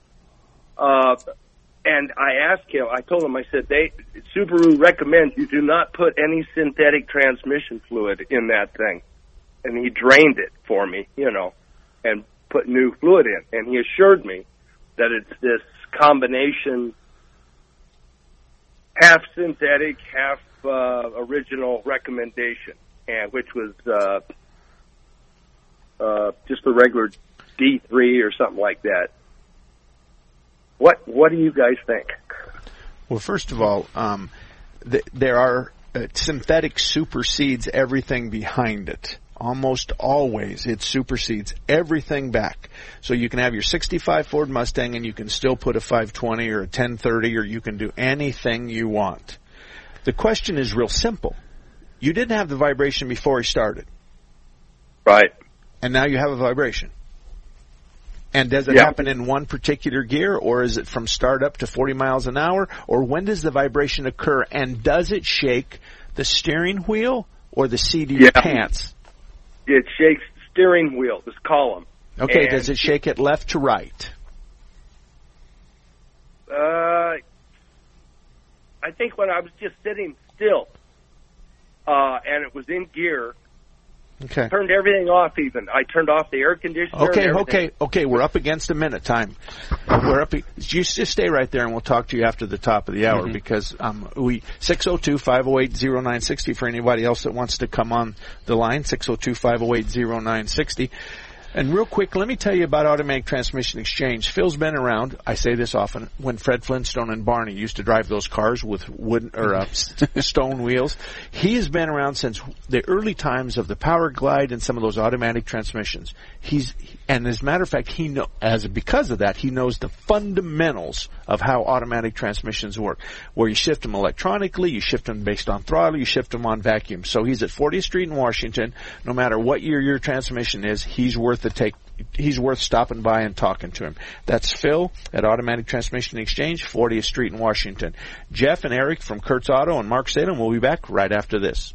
And I asked him, I told him, I said, Subaru recommends you do not put any synthetic transmission fluid in that thing. And he drained it for me, and put new fluid in. And he assured me that it's this combination, half synthetic, half original recommendation, and which was just a regular D3 or something like that. What do you guys think? Well, first of all, there are synthetic supersedes everything behind it. Almost always, it supersedes everything back. So you can have your 65 Ford Mustang and you can still put a 520 or a 1030, or you can do anything you want. The question is real simple. You didn't have the vibration before he started. Right. And now you have a vibration. And does it happen in one particular gear, or is it from start up to 40 miles an hour? Or when does the vibration occur, and does it shake the steering wheel or the seat of your pants? It shakes the steering wheel, this column. Okay, does it shake it left to right? I think when I was just sitting still, and it was in gear, okay, turned everything off even. I turned off the air conditioner. Okay, we're up against a minute time. You just stay right there and we'll talk to you after the top of the hour, because 602-508-0960 for anybody else that wants to come on the line, 602-508-0960. And real quick, let me tell you about automatic transmission exchange. Phil's been around, I say this often, when Fred Flintstone and Barney used to drive those cars with wooden or stone wheels. He has been around since the early times of the Power Glide and some of those automatic transmissions. And as a matter of fact, because of that, he knows the fundamentals of how automatic transmissions work. Where you shift them electronically, you shift them based on throttle, you shift them on vacuum. So he's at 40th Street in Washington. No matter what year your transmission is, he's worth stopping by and talking to him. That's Phil at Automatic Transmission Exchange, 40th Street in Washington. Jeff and Eric from Kurtz Auto and Mark Salem will be back right after this.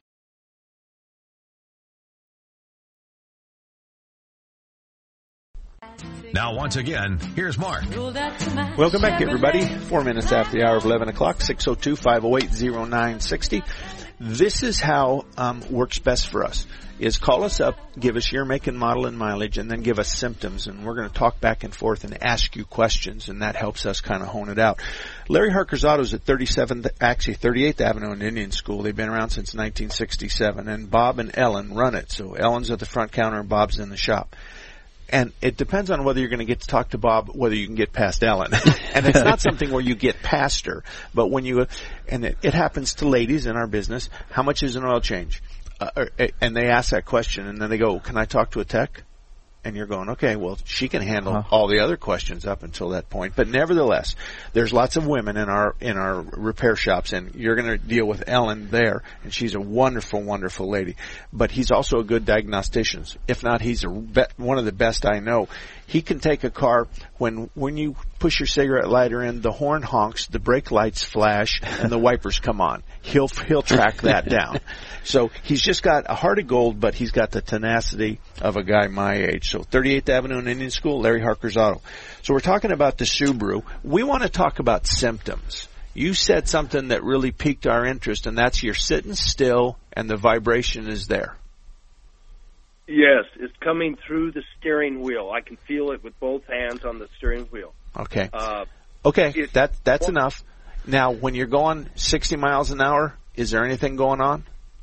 Now, once again, here's Mark. Welcome back, everybody. 4 minutes after the hour of 11 o'clock, 602-508-0960. This is how works best for us, is call us up, give us your make and model and mileage, and then give us symptoms. And we're going to talk back and forth and ask you questions, and that helps us kind of hone it out. Larry Harker's Autos at 38th Avenue and Indian School. They've been around since 1967, and Bob and Ellen run it. So Ellen's at the front counter and Bob's in the shop. And it depends on whether you're going to get to talk to Bob, whether you can get past Ellen. And it's not something where you get past her. But when it happens to ladies in our business, how much is an oil change? And they ask that question, and then they go, can I talk to a tech? And you're going, okay, well, she can handle all the other questions up until that point. But nevertheless, there's lots of women in our repair shops, and you're going to deal with Ellen there, and she's a wonderful, wonderful lady. But he's also a good diagnostician. If not, he's one of the best I know. He can take a car when you push your cigarette lighter in, the horn honks, the brake lights flash, and the wipers come on. He'll track that down. So he's just got a heart of gold, but he's got the tenacity of a guy my age. So 38th Avenue and Indian School, Larry Harker's Auto. So we're talking about the Subaru. We want to talk about symptoms. You said something that really piqued our interest, and that's you're sitting still and the vibration is there. Yes, it's coming through the steering wheel. I can feel it with both hands on the steering wheel. Okay. That's enough. Now, when you're going 60 miles an hour, is there anything going on?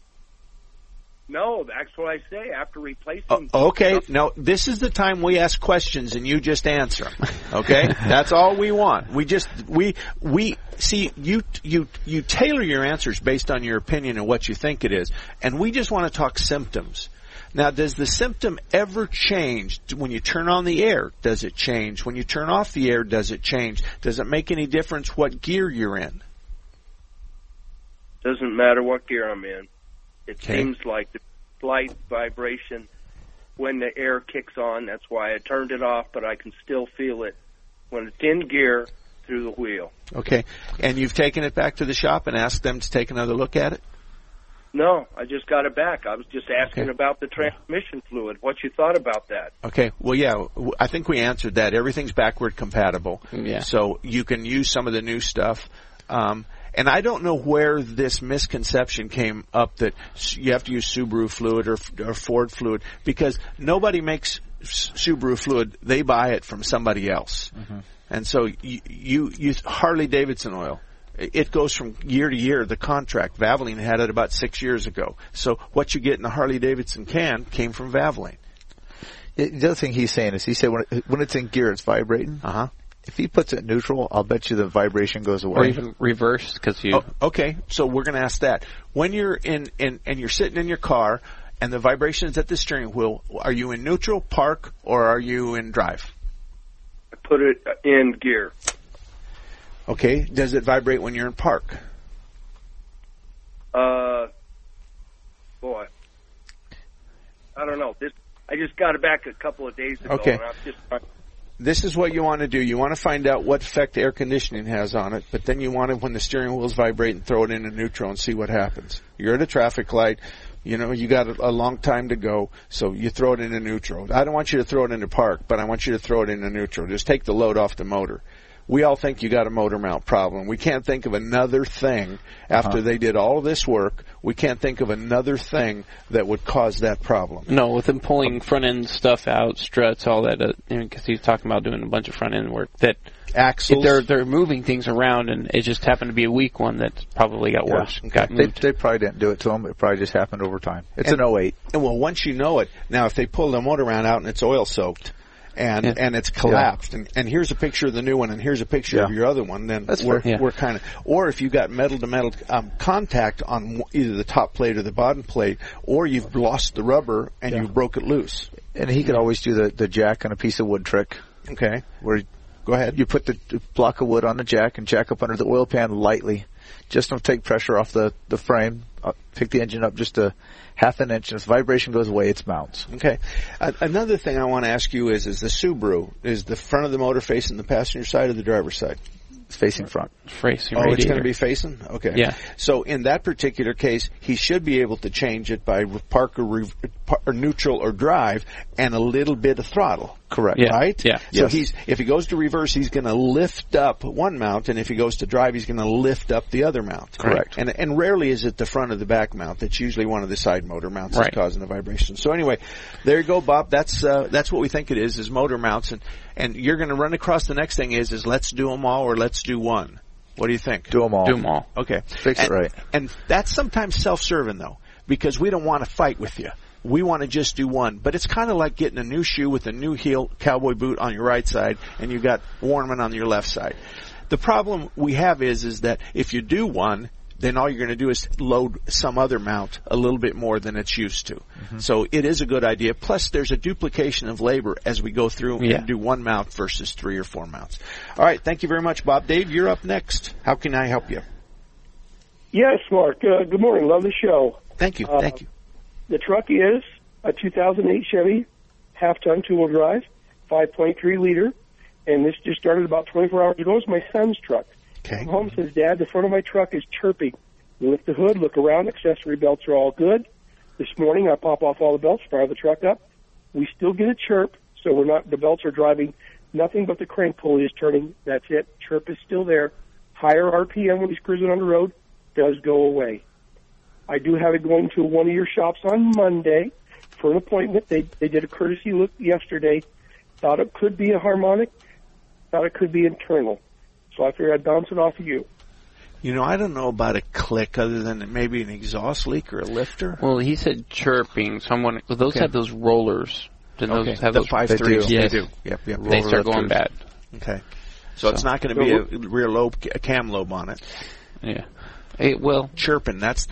No, that's what I say after replacing. Okay. No, this is the time we ask questions and you just answer them. Okay? That's all we want. We see you tailor your answers based on your opinion and what you think it is. And we just want to talk symptoms. Now, does the symptom ever change? When you turn on the air, does it change? When you turn off the air, does it change? Does it make any difference what gear you're in? Doesn't matter what gear I'm in. It seems like the slight vibration when the air kicks on. That's why I turned it off, but I can still feel it when it's in gear through the wheel. Okay. And you've taken it back to the shop and asked them to take another look at it? No, I just got it back. I was just asking about the transmission fluid, what you thought about that. Okay. Well, yeah, I think we answered that. Everything's backward compatible. Yeah. So you can use some of the new stuff. And I don't know where this misconception came up that you have to use Subaru fluid or Ford fluid, because nobody makes Subaru fluid. They buy it from somebody else. Mm-hmm. And so you use Harley Davidson oil. It goes from year to year, the contract. Valvoline had it about 6 years ago. So what you get in a Harley Davidson can came from Valvoline. The other thing he's saying is, he said when it's in gear, it's vibrating. Uh-huh. If he puts it in neutral, I'll bet you the vibration goes away. Or even reverse, because you... Oh, okay, so we're going to ask that. When you're in and you're sitting in your car and the vibration is at the steering wheel, are you in neutral, park, or are you in drive? I put it in gear. Okay. Does it vibrate when you're in park? Boy, I don't know. I just got it back a couple of days ago. Okay. And I'm just This is what you want to do. You want to find out what effect air conditioning has on it, but then you want to, when the steering wheels vibrate, and throw it into neutral and see what happens. You're at a traffic light. You know, you got a long time to go, so you throw it into neutral. I don't want you to throw it into park, but I want you to throw it into neutral. Just take the load off the motor. we all think you got a motor mount problem. We can't think of another thing after they did all of this work. We can't think of another thing that would cause that problem. No, with them pulling front end stuff out, struts, all that, because he's talking about doing a bunch of front end work that axles. They're moving things around, and it just happened to be a weak one that probably got worse. Got moved. They probably didn't do it to them. It probably just happened over time. It's an 08. And well, once you know it, now if they pull the motor mount out and it's oil soaked, and it's collapsed, and here's a picture of the new one, and here's a picture of your other one, then we're kind of, or if you got metal to metal contact on either the top plate or the bottom plate, or you've lost the rubber and you broke it loose. And he could always do the jack on a piece of wood trick. Okay, where go ahead. You put the block of wood on the jack and jack up under the oil pan lightly, just don't take pressure off the frame. Pick the engine up just a half an inch, and if vibration goes away, it's mounts. Okay. Another thing I want to ask you is the Subaru, is the front of the motor facing the passenger side or the driver's side? It's facing front. Facing radiator. It's going to be facing? Okay. Yeah. So in that particular case, he should be able to change it by park or neutral or drive and a little bit of throttle. Correct. Yeah. Right? Yeah. So if he goes to reverse, he's going to lift up one mount, and if he goes to drive, he's going to lift up the other mount. Correct. And rarely is it the front or the back mount. That's usually one of the side motor mounts that's causing the vibration. So anyway, there you go, Bob. That's what we think it is motor mounts. And you're going to run across the next thing is let's do them all or let's do one. What do you think? Do them all. Do them all. Okay. Fix it right. And that's sometimes self-serving, though, because we don't want to fight with you. We want to just do one. But it's kind of like getting a new shoe with a new heel cowboy boot on your right side, and you got Warman on your left side. The problem we have is that if you do one, then all you're going to do is load some other mount a little bit more than it's used to. Mm-hmm. So it is a good idea. Plus, there's a duplication of labor as we go through and do one mount versus 3 or 4 mounts. All right. Thank you very much, Bob. Dave, you're up next. How can I help you? Yes, Mark. Good morning. Love the show. Thank you. Thank you. The truck is a 2008 Chevy half-ton two-wheel drive, 5.3 liter, and this just started about 24 hours ago. It's my son's truck. Okay. Home says, Dad, the front of my truck is chirping. You lift the hood, look around, accessory belts are all good. This morning I pop off all the belts, fire the truck up. We still get a chirp, so the belts are driving. Nothing but the crank pulley is turning. That's it. Chirp is still there. Higher RPM when he's cruising on the road does go away. I do have it going to one of your shops on Monday for an appointment. They did a courtesy look yesterday. Thought it could be a harmonic. Thought it could be internal. So I figured I'd bounce it off of you. You know, I don't know about a click other than maybe an exhaust leak or a lifter. Well, he said chirping. Those have those rollers. Didn't those have the those 5.3s? Yes. They do. Yep. They start going bad. Okay. So it's not going to be a rear lobe, a cam lobe on it. Yeah. Chirping. That's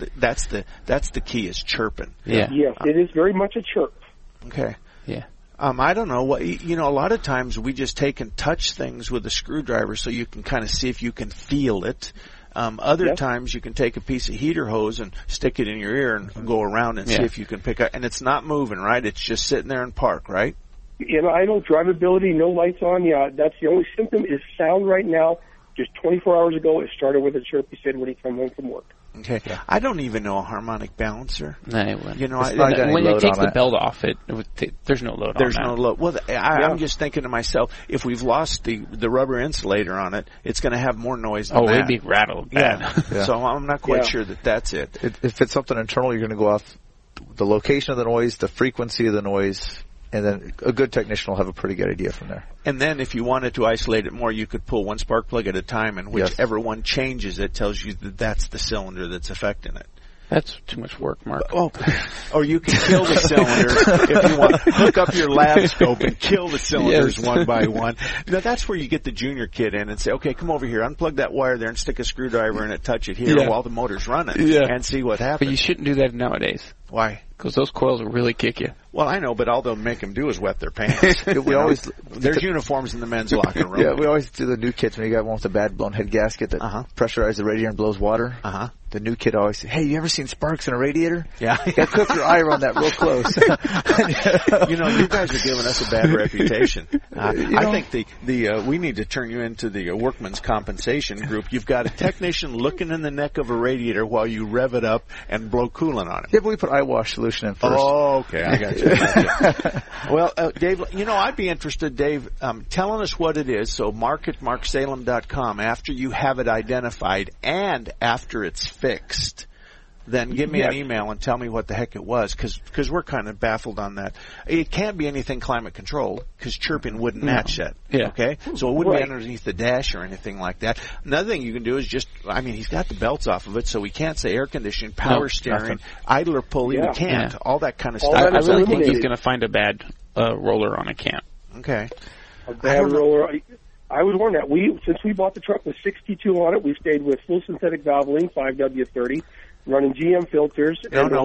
the key is chirping. Yeah. Yes, it is very much a chirp. Okay. Yeah. I don't know what, a lot of times we just take and touch things with a screwdriver so you can kind of see if you can feel it. Other times you can take a piece of heater hose and stick it in your ear and go around and see if you can pick up. And it's not moving, right? It's just sitting there in park, right? Idle, drivability, no lights on. Yeah, that's the only symptom is sound right now. Just 24 hours ago, it started with a chirp. He said when he came home from work. Okay. Yeah. I don't even know a harmonic balancer. No, it wouldn't. When you take the belt off, there's no load on it. There's no load. Well, I'm just thinking to myself, if we've lost the rubber insulator on it, it's going to have more noise than that. It'd be rattled bad. Yeah. So I'm not quite sure that's it. If it's something internal, you're going to go off the location of the noise, the frequency of the noise, and then a good technician will have a pretty good idea from there. And then if you wanted to isolate it more, you could pull one spark plug at a time, and whichever one changes it tells you that that's the cylinder that's affecting it. That's too much work, Mark. Or you can kill the cylinder if you want. Hook up your lab scope and kill the cylinders one by one. Now, that's where you get the junior kid in and say, okay, come over here, unplug that wire there and stick a screwdriver in it, touch it here while the motor's running and see what happens. But you shouldn't do that nowadays. Why? Because those coils will really kick you. Well, I know, but all they'll make them do is wet their pants. There's uniforms in the men's locker room. Yeah, we always do the new kits when you got one with a bad blown head gasket that pressurizes the radiator and blows water. The new kid always says, hey, you ever seen sparks in a radiator? Yeah. You got to clip your eye around that real close. You guys are giving us a bad reputation. I think we need to turn you into the workman's compensation group. You've got a technician looking in the neck of a radiator while you rev it up and blow coolant on it. Yeah, but we put dry wash solution in first. Oh, okay. I got you. Well, Dave, I'd be interested, Dave, telling us what it is. So mark at marksalem.com after you have it identified and after it's fixed. Then give me an email and tell me what the heck it was, because we're kind of baffled on that. It can't be anything climate controlled, because chirping wouldn't match that. Yeah. Okay? So it wouldn't be underneath the dash or anything like that. Another thing you can do is he's got the belts off of it, so we can't say air conditioning, power steering, idler pulley, we can't. All that kind of stuff. I really think he's going to find a bad roller on a camp. Okay. A bad roller. I was warned that since we bought the truck with 62 on it, we stayed with full synthetic valvoline, 5W30. Running GM filters.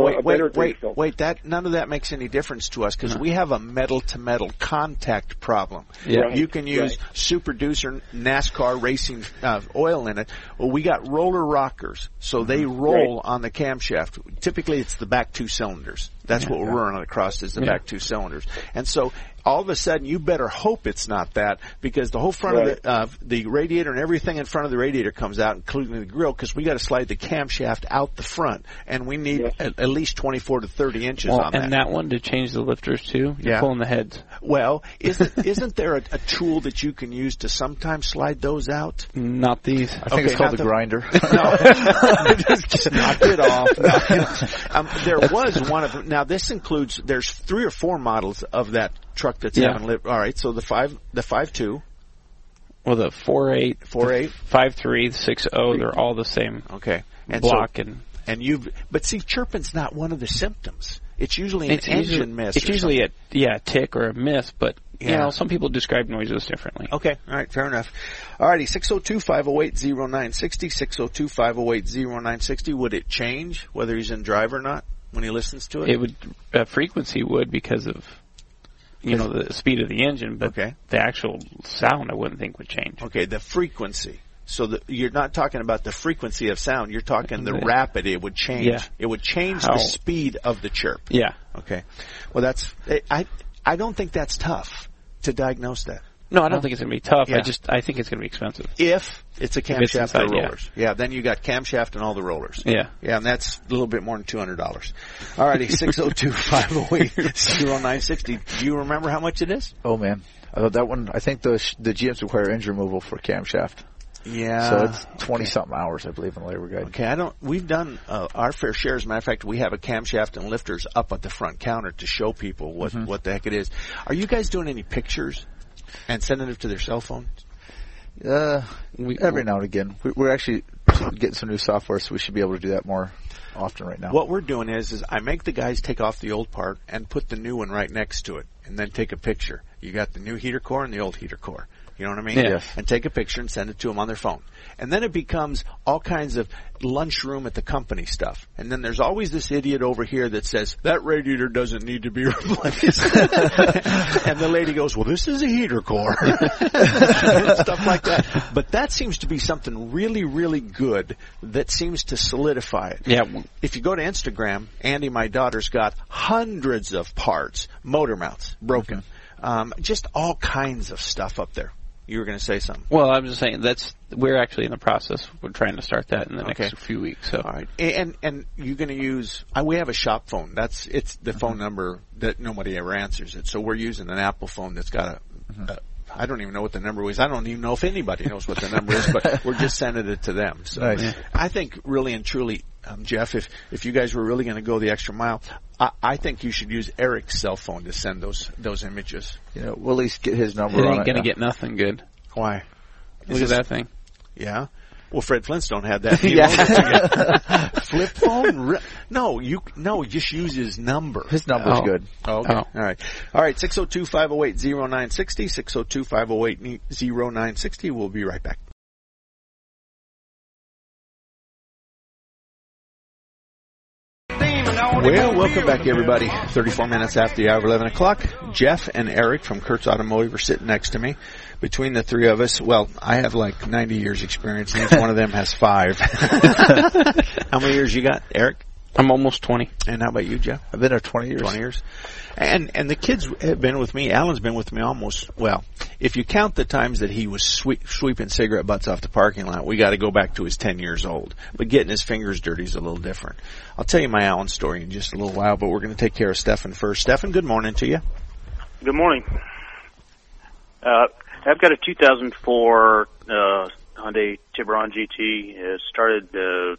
Wait. None of that makes any difference to us, because we have a metal-to-metal contact problem. Yeah. You can use Super Deucer NASCAR racing oil in it. Well, we got roller rockers, so they roll on the camshaft. Typically, it's the back two cylinders. That's what we're running across is the back two cylinders. And so all of a sudden, you better hope it's not that, because the whole front of the radiator and everything in front of the radiator comes out, including the grill, because we got to slide the camshaft out the front, and we need at least 24 to 30 inches on that. And that one, to change the lifters too, you're pulling the heads. Well, isn't there a tool that you can use to sometimes slide those out? Not these. I think it's called the grinder. No, just knock it off. There was one of them. Now this includes. There's 3 or 4 models of that truck that's having lived. All right, so the 5.2. Well, the 4.8, 5.3, 6.0, they're all the same. Okay, and block but see, chirping's not one of the symptoms. It's usually an engine miss. It's usually a tick or a miss, but some people describe noises differently. Okay, all right, fair enough. All righty, 602-508-0960, 602-508-0960. Would it change whether he's in drive or not when he listens to it? It would. Frequency would, because of the speed of the engine, but the actual sound I wouldn't think would change. Okay, the frequency. So you're not talking about the frequency of sound. You're talking the rapid. It would change. Yeah. It would change the speed of the chirp. Yeah. Okay. Well, I don't think that's tough to diagnose that. No, I don't think it's going to be tough. Yeah. I think it's going to be expensive. If it's a camshaft or rollers. Yeah, then you got camshaft and all the rollers. Yeah. Yeah, and that's a little bit more than $200. All righty, 602-508-0960. Do you remember how much it is? Oh, man. That one, I think the GMs require engine removal for camshaft. Yeah. So it's 20-something hours, I believe, in the labor guide. Okay, we've done our fair share. As a matter of fact, we have a camshaft and lifters up at the front counter to show people what the heck it is. Are you guys doing any pictures and sending it to their cell phone? Every now and again. We're actually getting some new software, so we should be able to do that more often right now. What we're doing is I make the guys take off the old part and put the new one right next to it, and then take a picture. You got the new heater core and the old heater core. You know what I mean? Yes. And take a picture and send it to them on their phone. And then it becomes all kinds of lunchroom at the company stuff. And then there's always this idiot over here that says, that radiator doesn't need to be replaced. And the lady goes, well, this is a heater core. Stuff like that. But that seems to be something really, really good that seems to solidify it. Yeah. If you go to Instagram, Andy, my daughter's got hundreds of parts, motor mounts, broken. Just all kinds of stuff up there. You were going to say something. Well, I'm just saying we're actually in the process. We're trying to start that in the next few weeks. So. All right. And you're going to use, we have a shop phone. It's the phone number that nobody ever answers it. So we're using an Apple phone that's got I don't even know what the number is. I don't even know if anybody knows what the number is, but we're just sending it to them. So nice. I think really and truly, Jeff, if you guys were really going to go the extra mile, I think you should use Eric's cell phone to send those images. We'll at least get his number on it. It ain't going to get nothing good. Why? Look at that thing. Yeah. Well, Fred Flintstone had that. Flip phone? No, just use his number. His number's good. Oh, okay. All right. 602-508-0960, 602-508-0960. We'll be right back. Well, welcome back, everybody. 34 minutes after the hour of 11 o'clock. Jeff and Eric from Kurtz Automotive are sitting next to me. Between the three of us, well, I have like 90 years experience, and each one of them has 5. How many years you got, Eric? I'm almost 20. And how about you, Jeff? I've been there 20 years. 20 years. And the kids have been with me. Alan's been with me almost, well, if you count the times that he was sweeping cigarette butts off the parking lot, we got to go back to his 10 years old. But getting his fingers dirty is a little different. I'll tell you my Alan story in just a little while, but we're going to take care of Stefan first. Stefan, good morning to you. Good morning. I've got a 2004 Hyundai Tiburon GT. It started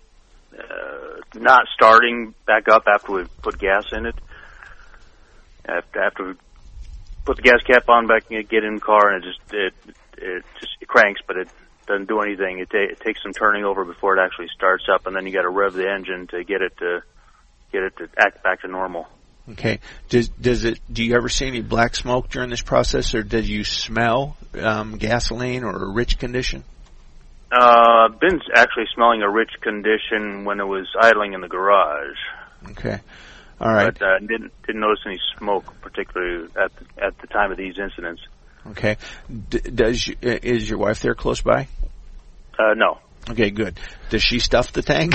not starting back up after we put gas in it. After we put the gas cap on back and get in the car, and it cranks, but it doesn't do anything. It takes some turning over before it actually starts up, and then you got to rev the engine to get it to act back to normal. Okay. Do you ever see any black smoke during this process, or did you smell gasoline or a rich condition? I've been actually smelling a rich condition when it was idling in the garage. Okay. All right. But didn't notice any smoke, particularly at the time of these incidents. Okay. Is your wife there close by? No. Okay, good. Does she stuff the tank?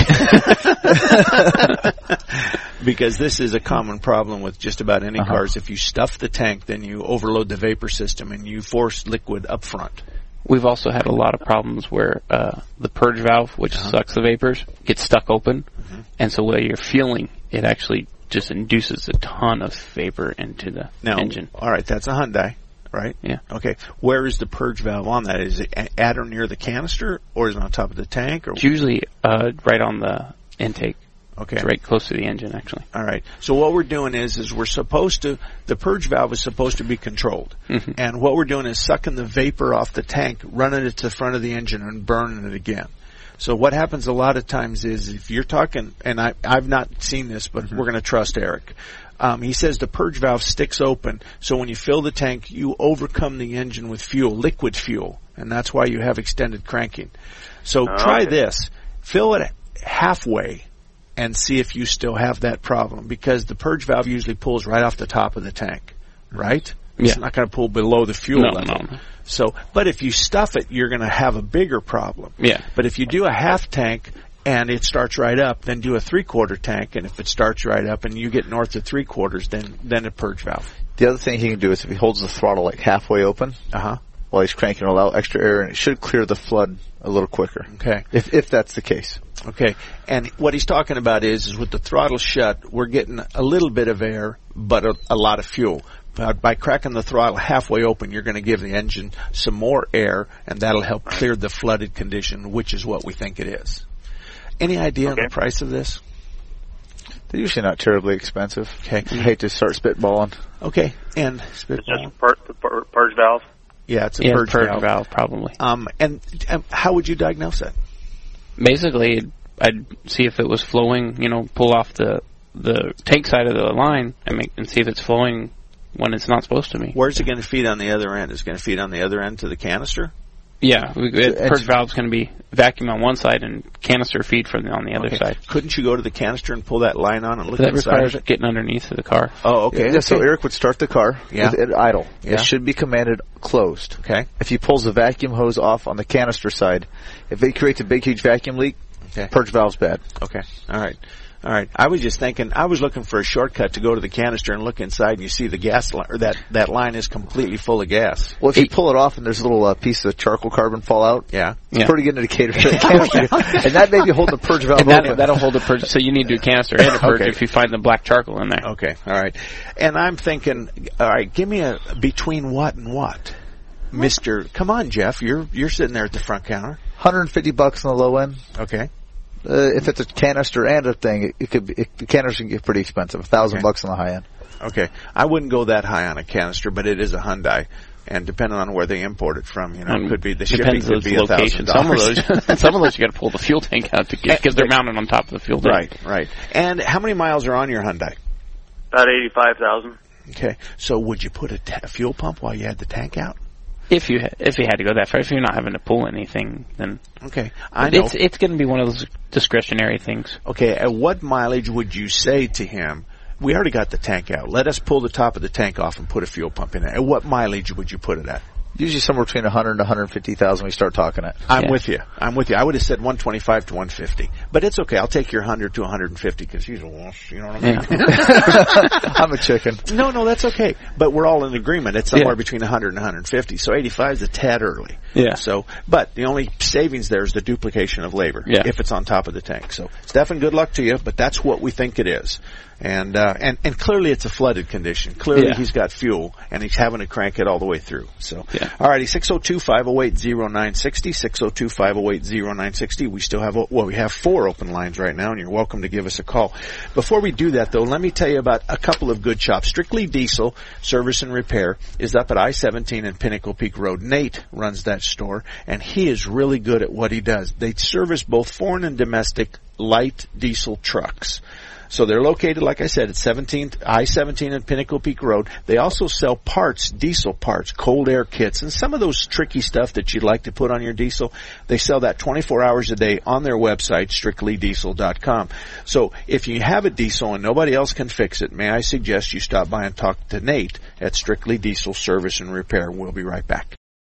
Because this is a common problem with just about any cars. If you stuff the tank, then you overload the vapor system and you force liquid up front. We've also had a lot of problems where the purge valve, which sucks the vapors, gets stuck open. And so while you're fueling, it actually just induces a ton of vapor into the engine. All right, that's a Hyundai. Right? Yeah. Okay. Where is the purge valve on that? Is it at or near the canister, or is it on top of the tank? Or it's usually right on the intake. Okay. It's right close to the engine, actually. All right. So what we're doing is we're supposed to, the purge valve is supposed to be controlled. And what we're doing is sucking the vapor off the tank, running it to the front of the engine, and burning it again. So what happens a lot of times is if you're talking, and I've not seen this, but we're going to trust Eric. He says the purge valve sticks open, so when you fill the tank, you overcome the engine with fuel, liquid fuel, and that's why you have extended cranking. So try this. Fill it halfway and see if you still have that problem, because the purge valve usually pulls right off the top of the tank, right? Yeah. It's not going to pull below the fuel level. No. So, but if you stuff it, you're going to have a bigger problem. Yeah. But if you do a half tank and it starts right up, then do a 3/4 tank, and if it starts right up and you get north of 3/4, then a purge valve. The other thing he can do is if he holds the throttle like halfway open, while he's cranking, it'll allow extra air, and it should clear the flood a little quicker. Okay. If that's the case. Okay. And what he's talking about is with the throttle shut, we're getting a little bit of air, but a lot of fuel. By cracking the throttle halfway open, you're going to give the engine some more air, and that'll help clear the flooded condition, which is what we think it is. Any idea on the price of this? They're usually not terribly expensive. Okay. I hate to start spitballing. Okay. And spitballing. It's just the purge valve? Yeah, it's a purge valve, probably. And how would you diagnose that? Basically, I'd see if it was flowing, pull off the tank side of the line and see if it's flowing when it's not supposed to be. Where's it going to feed on the other end? Is it going to feed on the other end to the canister? Yeah, purge valve's going to be vacuum on one side and canister feed on the other side. Couldn't you go to the canister and pull that line on and look that inside? That requires getting underneath of the car. Oh, okay. Yeah, so Eric would start the car with it idle. Yeah. It should be commanded closed. Okay. If he pulls the vacuum hose off on the canister side, if it creates a big, huge vacuum leak, purge valve's bad. Okay. All right. I was just thinking, I was looking for a shortcut to go to the canister and look inside, and you see the gas line, or that line is completely full of gas. Well, if you pull it off and there's a little piece of charcoal carbon fall out, it's a pretty good indicator for the canister. And that may be holding the purge valve open. That'll hold the purge, so you need to do a canister and a purge if you find the black charcoal in there. Okay, all right. And I'm thinking, all right, give me a between what and what? Mr. Come on, Jeff, you're sitting there at the front counter. $150 on the low end. Okay. If it's a canister and a thing, the canister can get pretty expensive. $1,000 on the high end. Okay, I wouldn't go that high on a canister, but it is a Hyundai, and depending on where they import it from, it could be the shipping could be $1,000. Some of those you got to pull the fuel tank out to get because they're mounted on top of the fuel tank. Right. And how many miles are on your Hyundai? About 85,000. Okay, so would you put a fuel pump while you had the tank out? If you had to go that far, if you're not having to pull anything, then okay, I know it's going to be one of those discretionary things. Okay, at what mileage would you say to him, we already got the tank out, let us pull the top of the tank off and put a fuel pump in it? At what mileage would you put it at? Usually somewhere between 100 and 150,000 we start talking it. I'm with you. I would have said 125 to 150. But it's okay. I'll take your 100 to 150 because he's a wash. You know what I mean? Yeah. I'm a chicken. No, that's okay. But we're all in agreement. It's somewhere between 100 and 150. So 85 is a tad early. Yeah. So, but the only savings there is the duplication of labor if it's on top of the tank. So, Stefan, good luck to you, but that's what we think it is. And clearly it's a flooded condition. Clearly he's got fuel and he's having to crank it all the way through. So, alrighty, 602-508-0960, 602-508-0960. We still have, we have 4 open lines right now and you're welcome to give us a call. Before we do that though, let me tell you about a couple of good shops. Strictly Diesel Service and Repair is up at I-17 and Pinnacle Peak Road. Nate runs that store and he is really good at what he does. They service both foreign and domestic light diesel trucks. So they're located, like I said, at I-17 and Pinnacle Peak Road. They also sell parts, diesel parts, cold air kits, and some of those tricky stuff that you'd like to put on your diesel. They sell that 24 hours a day on their website, strictlydiesel.com. So if you have a diesel and nobody else can fix it, may I suggest you stop by and talk to Nate at Strictly Diesel Service and Repair. We'll be right back.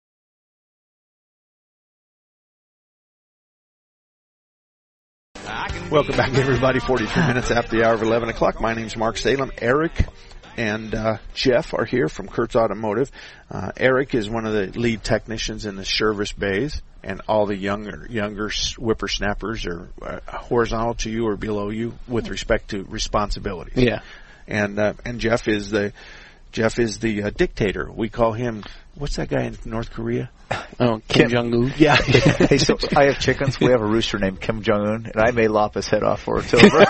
Welcome back, everybody. 43 minutes after the hour of 11 o'clock. My name's Mark Salem. Eric and Jeff are here from Kurtz Automotive. Eric is one of the lead technicians in the service bays, and all the younger whippersnappers are horizontal to you or below you with respect to responsibilities. Yeah. And Jeff is the dictator. We call him, what's that guy in North Korea? Oh, Kim Jong-un. Yeah. Hey, so I have chickens. We have a rooster named Kim Jong-un, and I may lop his head off for it's over.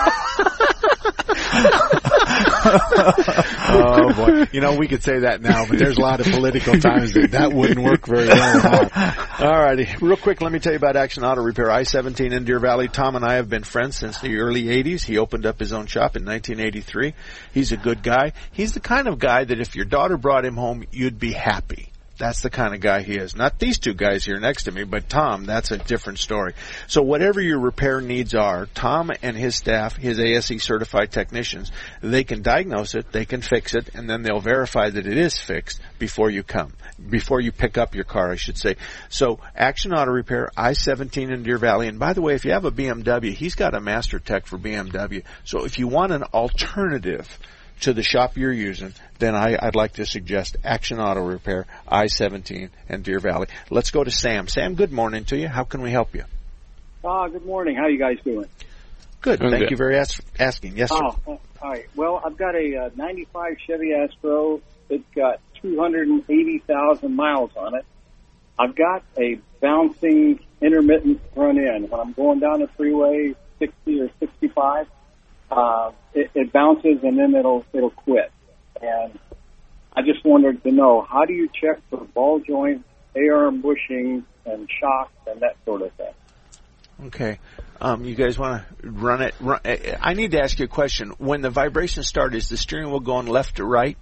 Oh, boy. You know, we could say that now, but there's a lot of political times that wouldn't work very well. All righty. Real quick, let me tell you about Action Auto Repair, I-17 in Deer Valley. Tom and I have been friends since the early 80s. He opened up his own shop in 1983. He's a good guy. He's the kind of guy that if your daughter brought him home, you'd be happy. That's the kind of guy he is. Not these two guys here next to me, but Tom, that's a different story. So whatever your repair needs are, Tom and his staff, his ASE certified technicians, they can diagnose it, they can fix it, and then they'll verify that it is fixed before you pick up your car, I should say. So Action Auto Repair, I-17 in Deer Valley. And by the way, if you have a BMW, he's got a Master Tech for BMW. So if you want an alternative to the shop you're using, then I'd like to suggest Action Auto Repair, I-17 and Deer Valley. Let's go to Sam. Sam, good morning to you. How can we help you? Good morning. How are you guys doing? Good. Thank you for asking. Yes, sir. All right. Well, I've got a 95 Chevy Astro. It's got 280,000 miles on it. I've got a bouncing intermittent front end. When I'm going down the freeway, 60 or 65, it bounces and then it'll quit. And I just wanted to know, how do you check for ball joints, A-arm bushings, and shocks and that sort of thing? Okay. You guys want to run it? I need to ask you a question. When the vibrations start, is the steering wheel going left to right?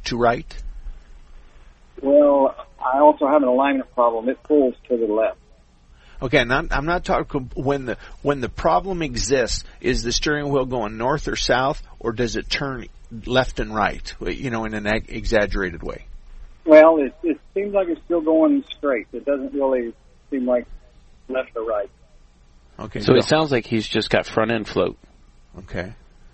Well, I also have an alignment problem. It pulls to the left. Okay, and I'm not talking when the problem exists. Is the steering wheel going north or south, or does it turn left and right? You know, in an exaggerated way. Well, it seems like it's still going straight. It doesn't really seem like left or right. Okay. So it sounds like he's just got front end float. Okay.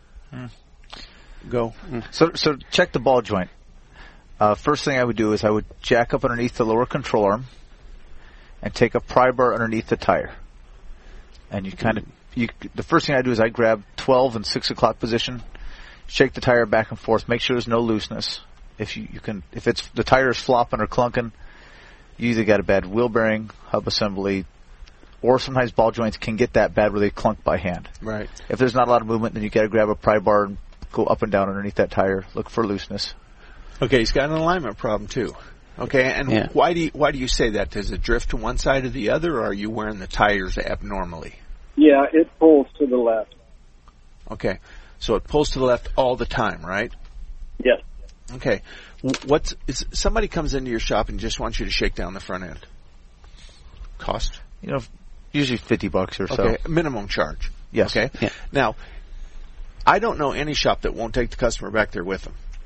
Go. So check the ball joint. First thing I would do is I would jack up underneath the lower control arm and take a pry bar underneath the tire. And the first thing I do is I grab 12 and 6 o'clock position, shake the tire back and forth, make sure there's no looseness. If the tire is flopping or clunking, you either got a bad wheel bearing, hub assembly, or sometimes ball joints can get that bad where they clunk by hand. Right. If there's not a lot of movement, then you got to grab a pry bar and go up and down underneath that tire, look for looseness. Okay, he's got an alignment problem too. Okay, and why do you say that? Does it drift to one side or the other, or are you wearing the tires abnormally? Yeah, it pulls to the left. Okay, so it pulls to the left all the time, right? Yes. Okay, somebody comes into your shop and just wants you to shake down the front end. Cost? Usually $50 or so. Okay, minimum charge. Yes. Okay. Yeah. Now, I don't know any shop that won't take the customer back there with them.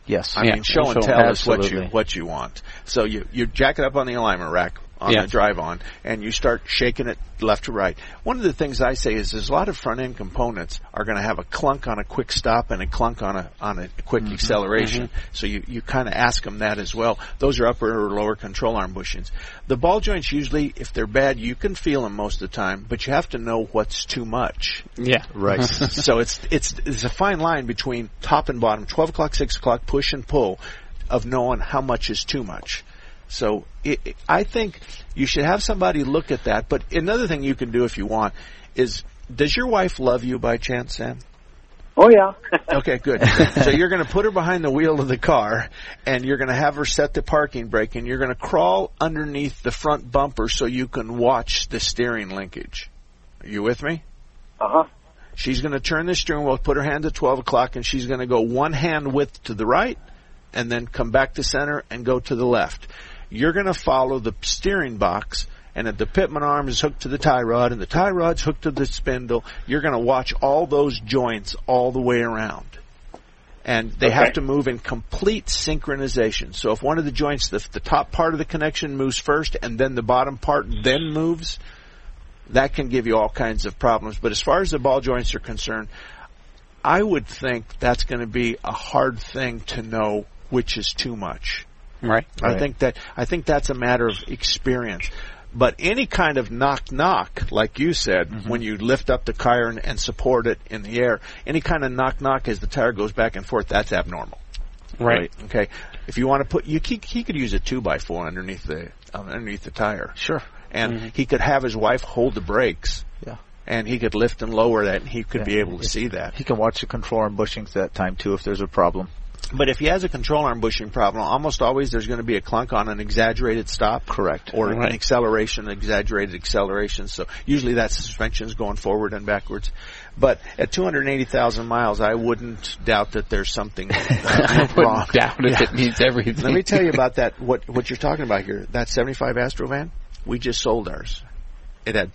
Yes. I mean, show and tell is what you want. So you jack it up on the alignment rack on the drive on, and you start shaking it left to right. One of the things I say is there's a lot of front end components are going to have a clunk on a quick stop and a clunk on a quick acceleration. So you kind of ask them that as well. Those are upper or lower control arm bushings. The ball joints usually, if they're bad, you can feel them most of the time, but you have to know what's too much. Yeah. Right. So it's a fine line between top and bottom, 12 o'clock, 6 o'clock, push and pull, of knowing how much is too much. So I think you should have somebody look at that. But another thing you can do if you want is, does your wife love you by chance, Sam? Oh, yeah. Okay, good. So you're going to put her behind the wheel of the car, and you're going to have her set the parking brake, and you're going to crawl underneath the front bumper so you can watch the steering linkage. Are you with me? Uh-huh. She's going to turn the steering wheel, put her hand at 12 o'clock, and she's going to go one hand width to the right, and then come back to center and go to the left. You're going to follow the steering box, and the pitman arm is hooked to the tie rod, and the tie rod's hooked to the spindle. You're going to watch all those joints all the way around. And they have to move in complete synchronization. So if one of the joints, the top part of the connection moves first, and then the bottom part then moves, that can give you all kinds of problems. But as far as the ball joints are concerned, I would think that's going to be a hard thing to know which is too much. Right. I think that's a matter of experience. But any kind of knock, like you said, when you lift up the tire and support it in the air, any kind of knock as the tire goes back and forth, that's abnormal. Right. Okay. If you want to put, he could use a 2x4 underneath the tire. Sure. And he could have his wife hold the brakes. Yeah. And he could lift and lower that, and he could be able to see that. He can watch the control arm bushings that time too if there's a problem. But if he has a control arm bushing problem, almost always there's going to be a clunk on an exaggerated stop. Correct. Or an exaggerated acceleration. So usually that suspension is going forward and backwards. But at 280,000 miles, I wouldn't doubt that there's something wrong. Doubt if it means everything. Let me tell you about that, what you're talking about here. That 75 Astro van, we just sold ours. It had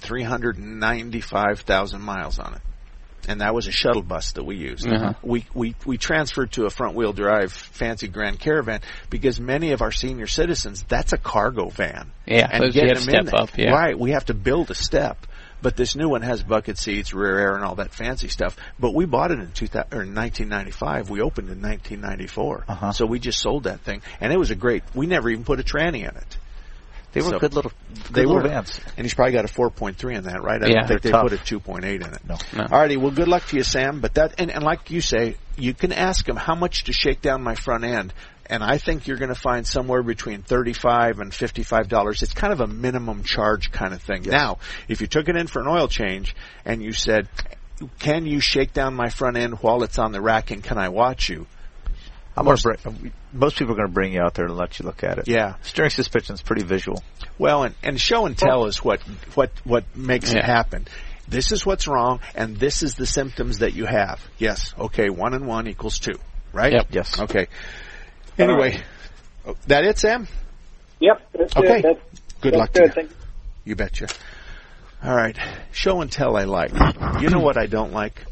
395,000 miles on it. And that was a shuttle bus that we used. We transferred to a front-wheel drive fancy Grand Caravan because many of our senior citizens, that's a cargo van. Yeah, and so you have to step up. Yeah. Right, we have to build a step. But this new one has bucket seats, rear air, and all that fancy stuff. But we bought it in 1995. We opened in 1994. So we just sold that thing. And it was we never even put a tranny in it. They were good little vans. And he's probably got a 4.3 in that, right? I don't think they put a 2.8 in it. No. All righty, well, good luck to you, Sam. But and like you say, you can ask him how much to shake down my front end. And I think you're going to find somewhere between $35 and $55. It's kind of a minimum charge kind of thing. Yes. Now, if you took it in for an oil change and you said, can you shake down my front end while it's on the rack and can I watch you? Most people are going to bring you out there and let you look at it. Yeah. Steering suspension is pretty visual. Well, and show and tell is what makes it happen. This is what's wrong, and this is the symptoms that you have. Yes. Okay, 1 and 1 equals 2, right? Yep. Yes. Okay. Anyway, that it, Sam? Yep. That's okay. It. Good luck to you. You betcha. All right. Show and tell I like. You know what I don't like?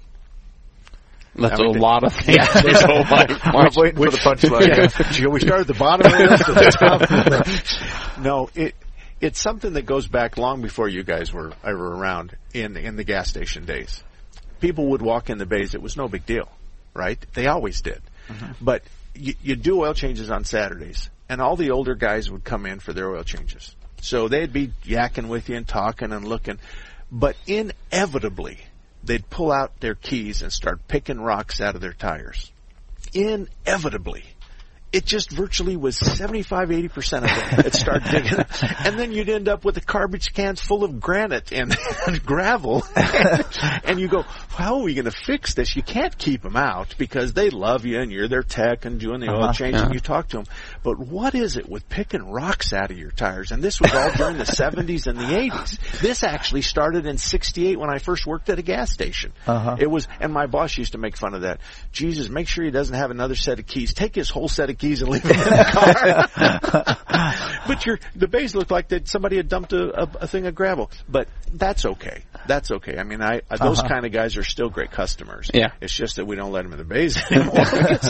That's a lot of things. I'm waiting for the punchline. Shall we start at the bottom of the list or the top? No, it's something that goes back long before you guys were around in the gas station days. People would walk in the bays. It was no big deal, right? They always did. But you do oil changes on Saturdays, and all the older guys would come in for their oil changes. So they'd be yakking with you and talking and looking. But inevitably, they'd pull out their keys and start picking rocks out of their tires. Inevitably. It just virtually was 75-80% of it that started digging. And then you'd end up with the garbage cans full of granite and gravel. And you go, how are we going to fix this? You can't keep them out because they love you and you're their tech and doing the oil change and you talk to them. But what is it with picking rocks out of your tires? And this was all during the 70s and the 80s. This actually started in 68 when I first worked at a gas station. It was, and my boss used to make fun of that. Jesus, make sure he doesn't have another set of keys. Take his whole set of keys and leave them in the car. But the bays looked like that somebody had dumped a thing of gravel. But that's okay. That's okay. I mean, those kind of guys are still great customers. Yeah. It's just that we don't let them in the bays anymore.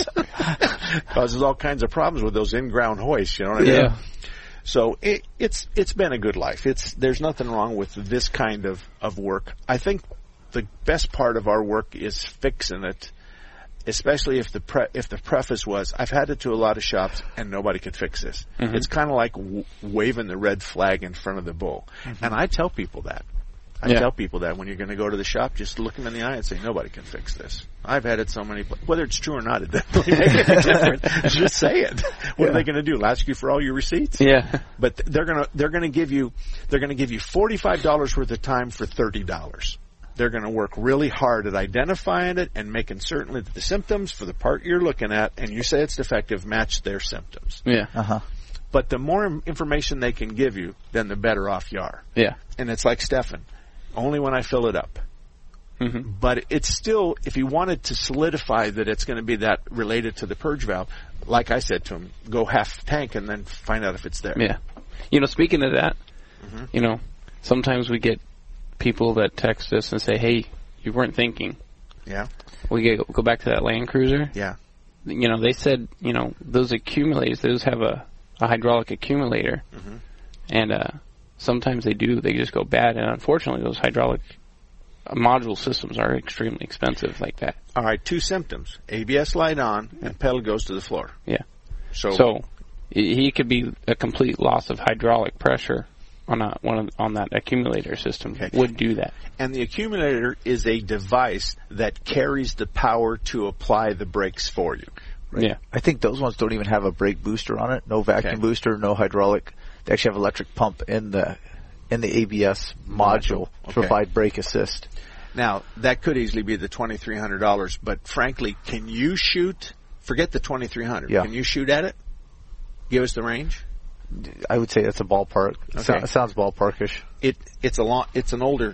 Causes all kinds of problems with those in-ground hoists, you know what I mean? Yeah. So it's been a good life. There's nothing wrong with this kind of work. I think the best part of our work is fixing it, especially if the preface was, I've had it to a lot of shops and nobody could fix this. Mm-hmm. It's kind of like waving the red flag in front of the bull. Mm-hmm. And I tell people that. I tell people that when you're going to go to the shop, just look them in the eye and say, nobody can fix this. I've had it so many, whether it's true or not, it doesn't really make any difference. Just say it. What are they going to do? Ask you for all your receipts? Yeah. But they're going to give you $45 worth of time for $30. They're going to work really hard at identifying it and making certain that the symptoms for the part you're looking at, and you say it's defective, match their symptoms. Yeah. But the more information they can give you, then the better off you are. Yeah. And it's like Stefan. Only when I fill it up. Mm-hmm. But it's still, if he wanted to solidify that it's going to be that related to the purge valve, like I said to him, go half tank and then find out if it's there. Yeah. Speaking of that, sometimes we get people that text us and say, hey, you weren't thinking. Yeah. We go back to that Land Cruiser. Yeah. They said, those accumulators, those have a hydraulic accumulator. Mm-hmm. And, sometimes they just go bad, and unfortunately those hydraulic module systems are extremely expensive like that. All right, 2 symptoms. ABS light on, and pedal goes to the floor. Yeah. So he could be a complete loss of hydraulic pressure on that accumulator system. Okay. Would do that. And the accumulator is a device that carries the power to apply the brakes for you. Right? Yeah. I think those ones don't even have a brake booster on it. No vacuum booster, no hydraulic. They actually have an electric pump in the ABS module to provide brake assist. Now, that could easily be the $2,300, but frankly, can you shoot? Forget the $2,300. Yeah. Can you shoot at it? Give us the range. I would say that's a ballpark. Okay. It sounds ballparkish. It's an older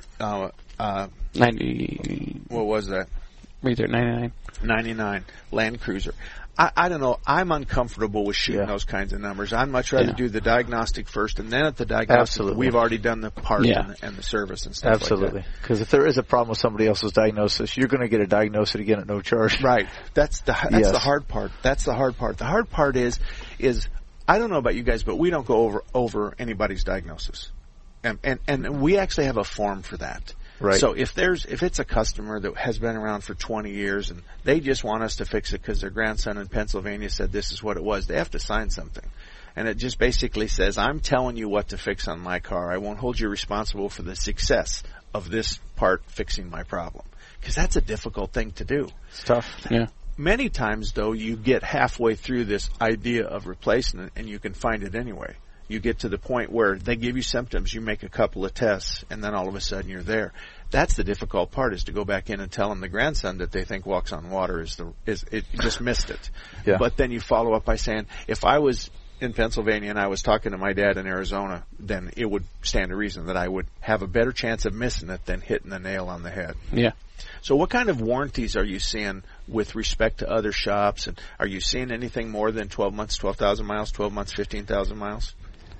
90. What was that? Right there, 99. 99 Land Cruiser. I don't know. I'm uncomfortable with shooting those kinds of numbers. I'd much rather do the diagnostic first, and then at the diagnostic, we've already done the part and the service and stuff Absolutely. like that. Because if there is a problem with somebody else's diagnosis, you're going to get a diagnosis again at no charge. Right. That's the hard part. That's the hard part. The hard part is I don't know about you guys, but we don't go over anybody's diagnosis. And we actually have a form for that. Right. So if it's a customer that has been around for 20 years and they just want us to fix it because their grandson in Pennsylvania said this is what it was, they have to sign something. And it just basically says, I'm telling you what to fix on my car. I won't hold you responsible for the success of this part fixing my problem. Because that's a difficult thing to do. It's tough. Yeah. Many times, though, you get halfway through this idea of replacing it and you can find it anyway. You get to the point where they give you symptoms, you make a couple of tests, and then all of a sudden you're there. That's the difficult part, is to go back in and tell them the grandson that they think walks on water is it just missed it. Yeah. But then you follow up by saying, if I was in Pennsylvania and I was talking to my dad in Arizona, then it would stand to reason that I would have a better chance of missing it than hitting the nail on the head. Yeah. So what kind of warranties are you seeing with respect to other shops? And are you seeing anything more than 12 months, 12,000 miles, 12 months, 15,000 miles?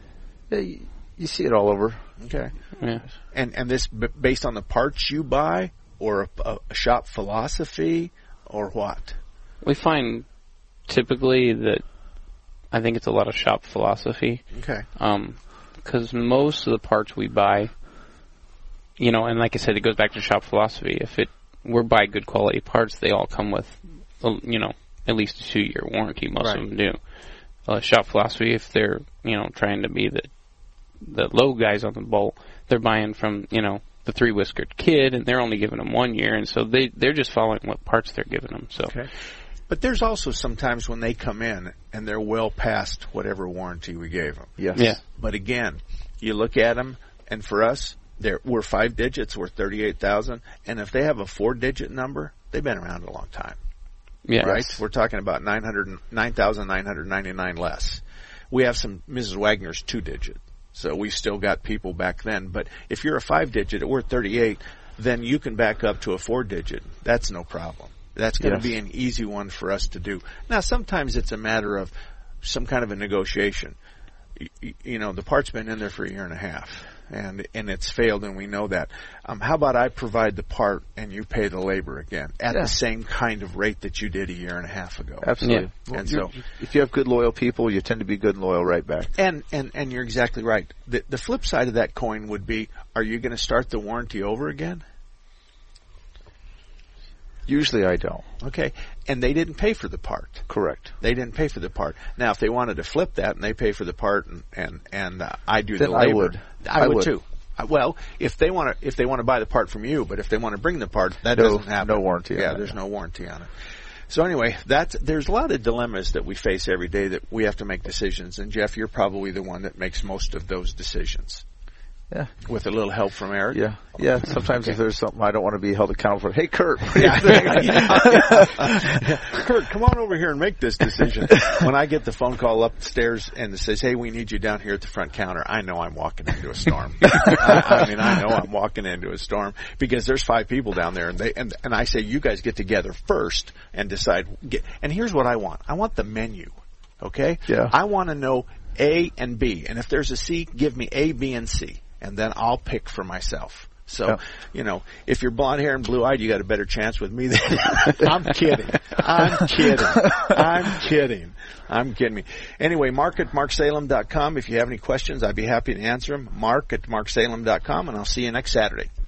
You see it all over. Okay. Yeah. And this based on the parts you buy, or a shop philosophy, or what? We find typically that I think it's a lot of shop philosophy. Okay. Because most of the parts we buy, and like I said, it goes back to shop philosophy. If we're buy good quality parts, they all come with, at least a 2-year warranty. Most of them do. Shop philosophy, if they're, trying to be the low guys on the bowl, they're buying from, the 3-whiskered kid, and they're only giving them 1 year, and so they're just following what parts they're giving them. So, okay. But there's also sometimes when they come in and they're well past whatever warranty we gave them. Yes. Yeah. But again, you look at them, and for us, we're 5 digits, we're 38,000, and if they have a 4-digit number, they've been around a long time. Yeah. Right? We're talking about 9,999 less. We have some Mrs. Wagner's 2-digit. So we still got people back then. But if you're a 5-digit, we're 38, then you can back up to a 4-digit. That's no problem. That's going to be an easy one for us to do. Now, sometimes it's a matter of some kind of a negotiation. The part's been in there for a year and a half. and it's failed, and we know that. How about I provide the part and you pay the labor again at the same kind of rate that you did a year and a half ago? Absolutely. Yeah. And so, if you have good, loyal people, you tend to be good and loyal right back. And you're exactly right. The flip side of that coin would be, are you going to start the warranty over again? Usually I don't. Okay. And they didn't pay for the part. Correct. They didn't pay for the part. Now, if they wanted to flip that and they pay for the part and I do then the labor, I would too. Well, if they want to buy the part from you, but if they want to bring the part, that doesn't happen. No warranty. Yeah, there's no warranty on it. So anyway, there's a lot of dilemmas that we face every day that we have to make decisions. And Jeff, you're probably the one that makes most of those decisions. Yeah. With a little help from Eric? Yeah. Yeah. Sometimes if there's something I don't want to be held accountable for, hey, Kurt. Kurt, come on over here and make this decision. When I get the phone call upstairs and it says, hey, we need you down here at the front counter, I know I'm walking into a storm. I know I'm walking into a storm because there's 5 people down there and I say, you guys get together first and decide. And here's what I want. I want the menu. Okay? Yeah. I want to know A and B. And if there's a C, give me A, B, and C. And then I'll pick for myself. So, if you're blonde hair and blue eyed, you got a better chance with me than I'm kidding. I'm kidding. Anyway, Mark at marksalem.com. If you have any questions, I'd be happy to answer them. Mark at marksalem.com, and I'll see you next Saturday.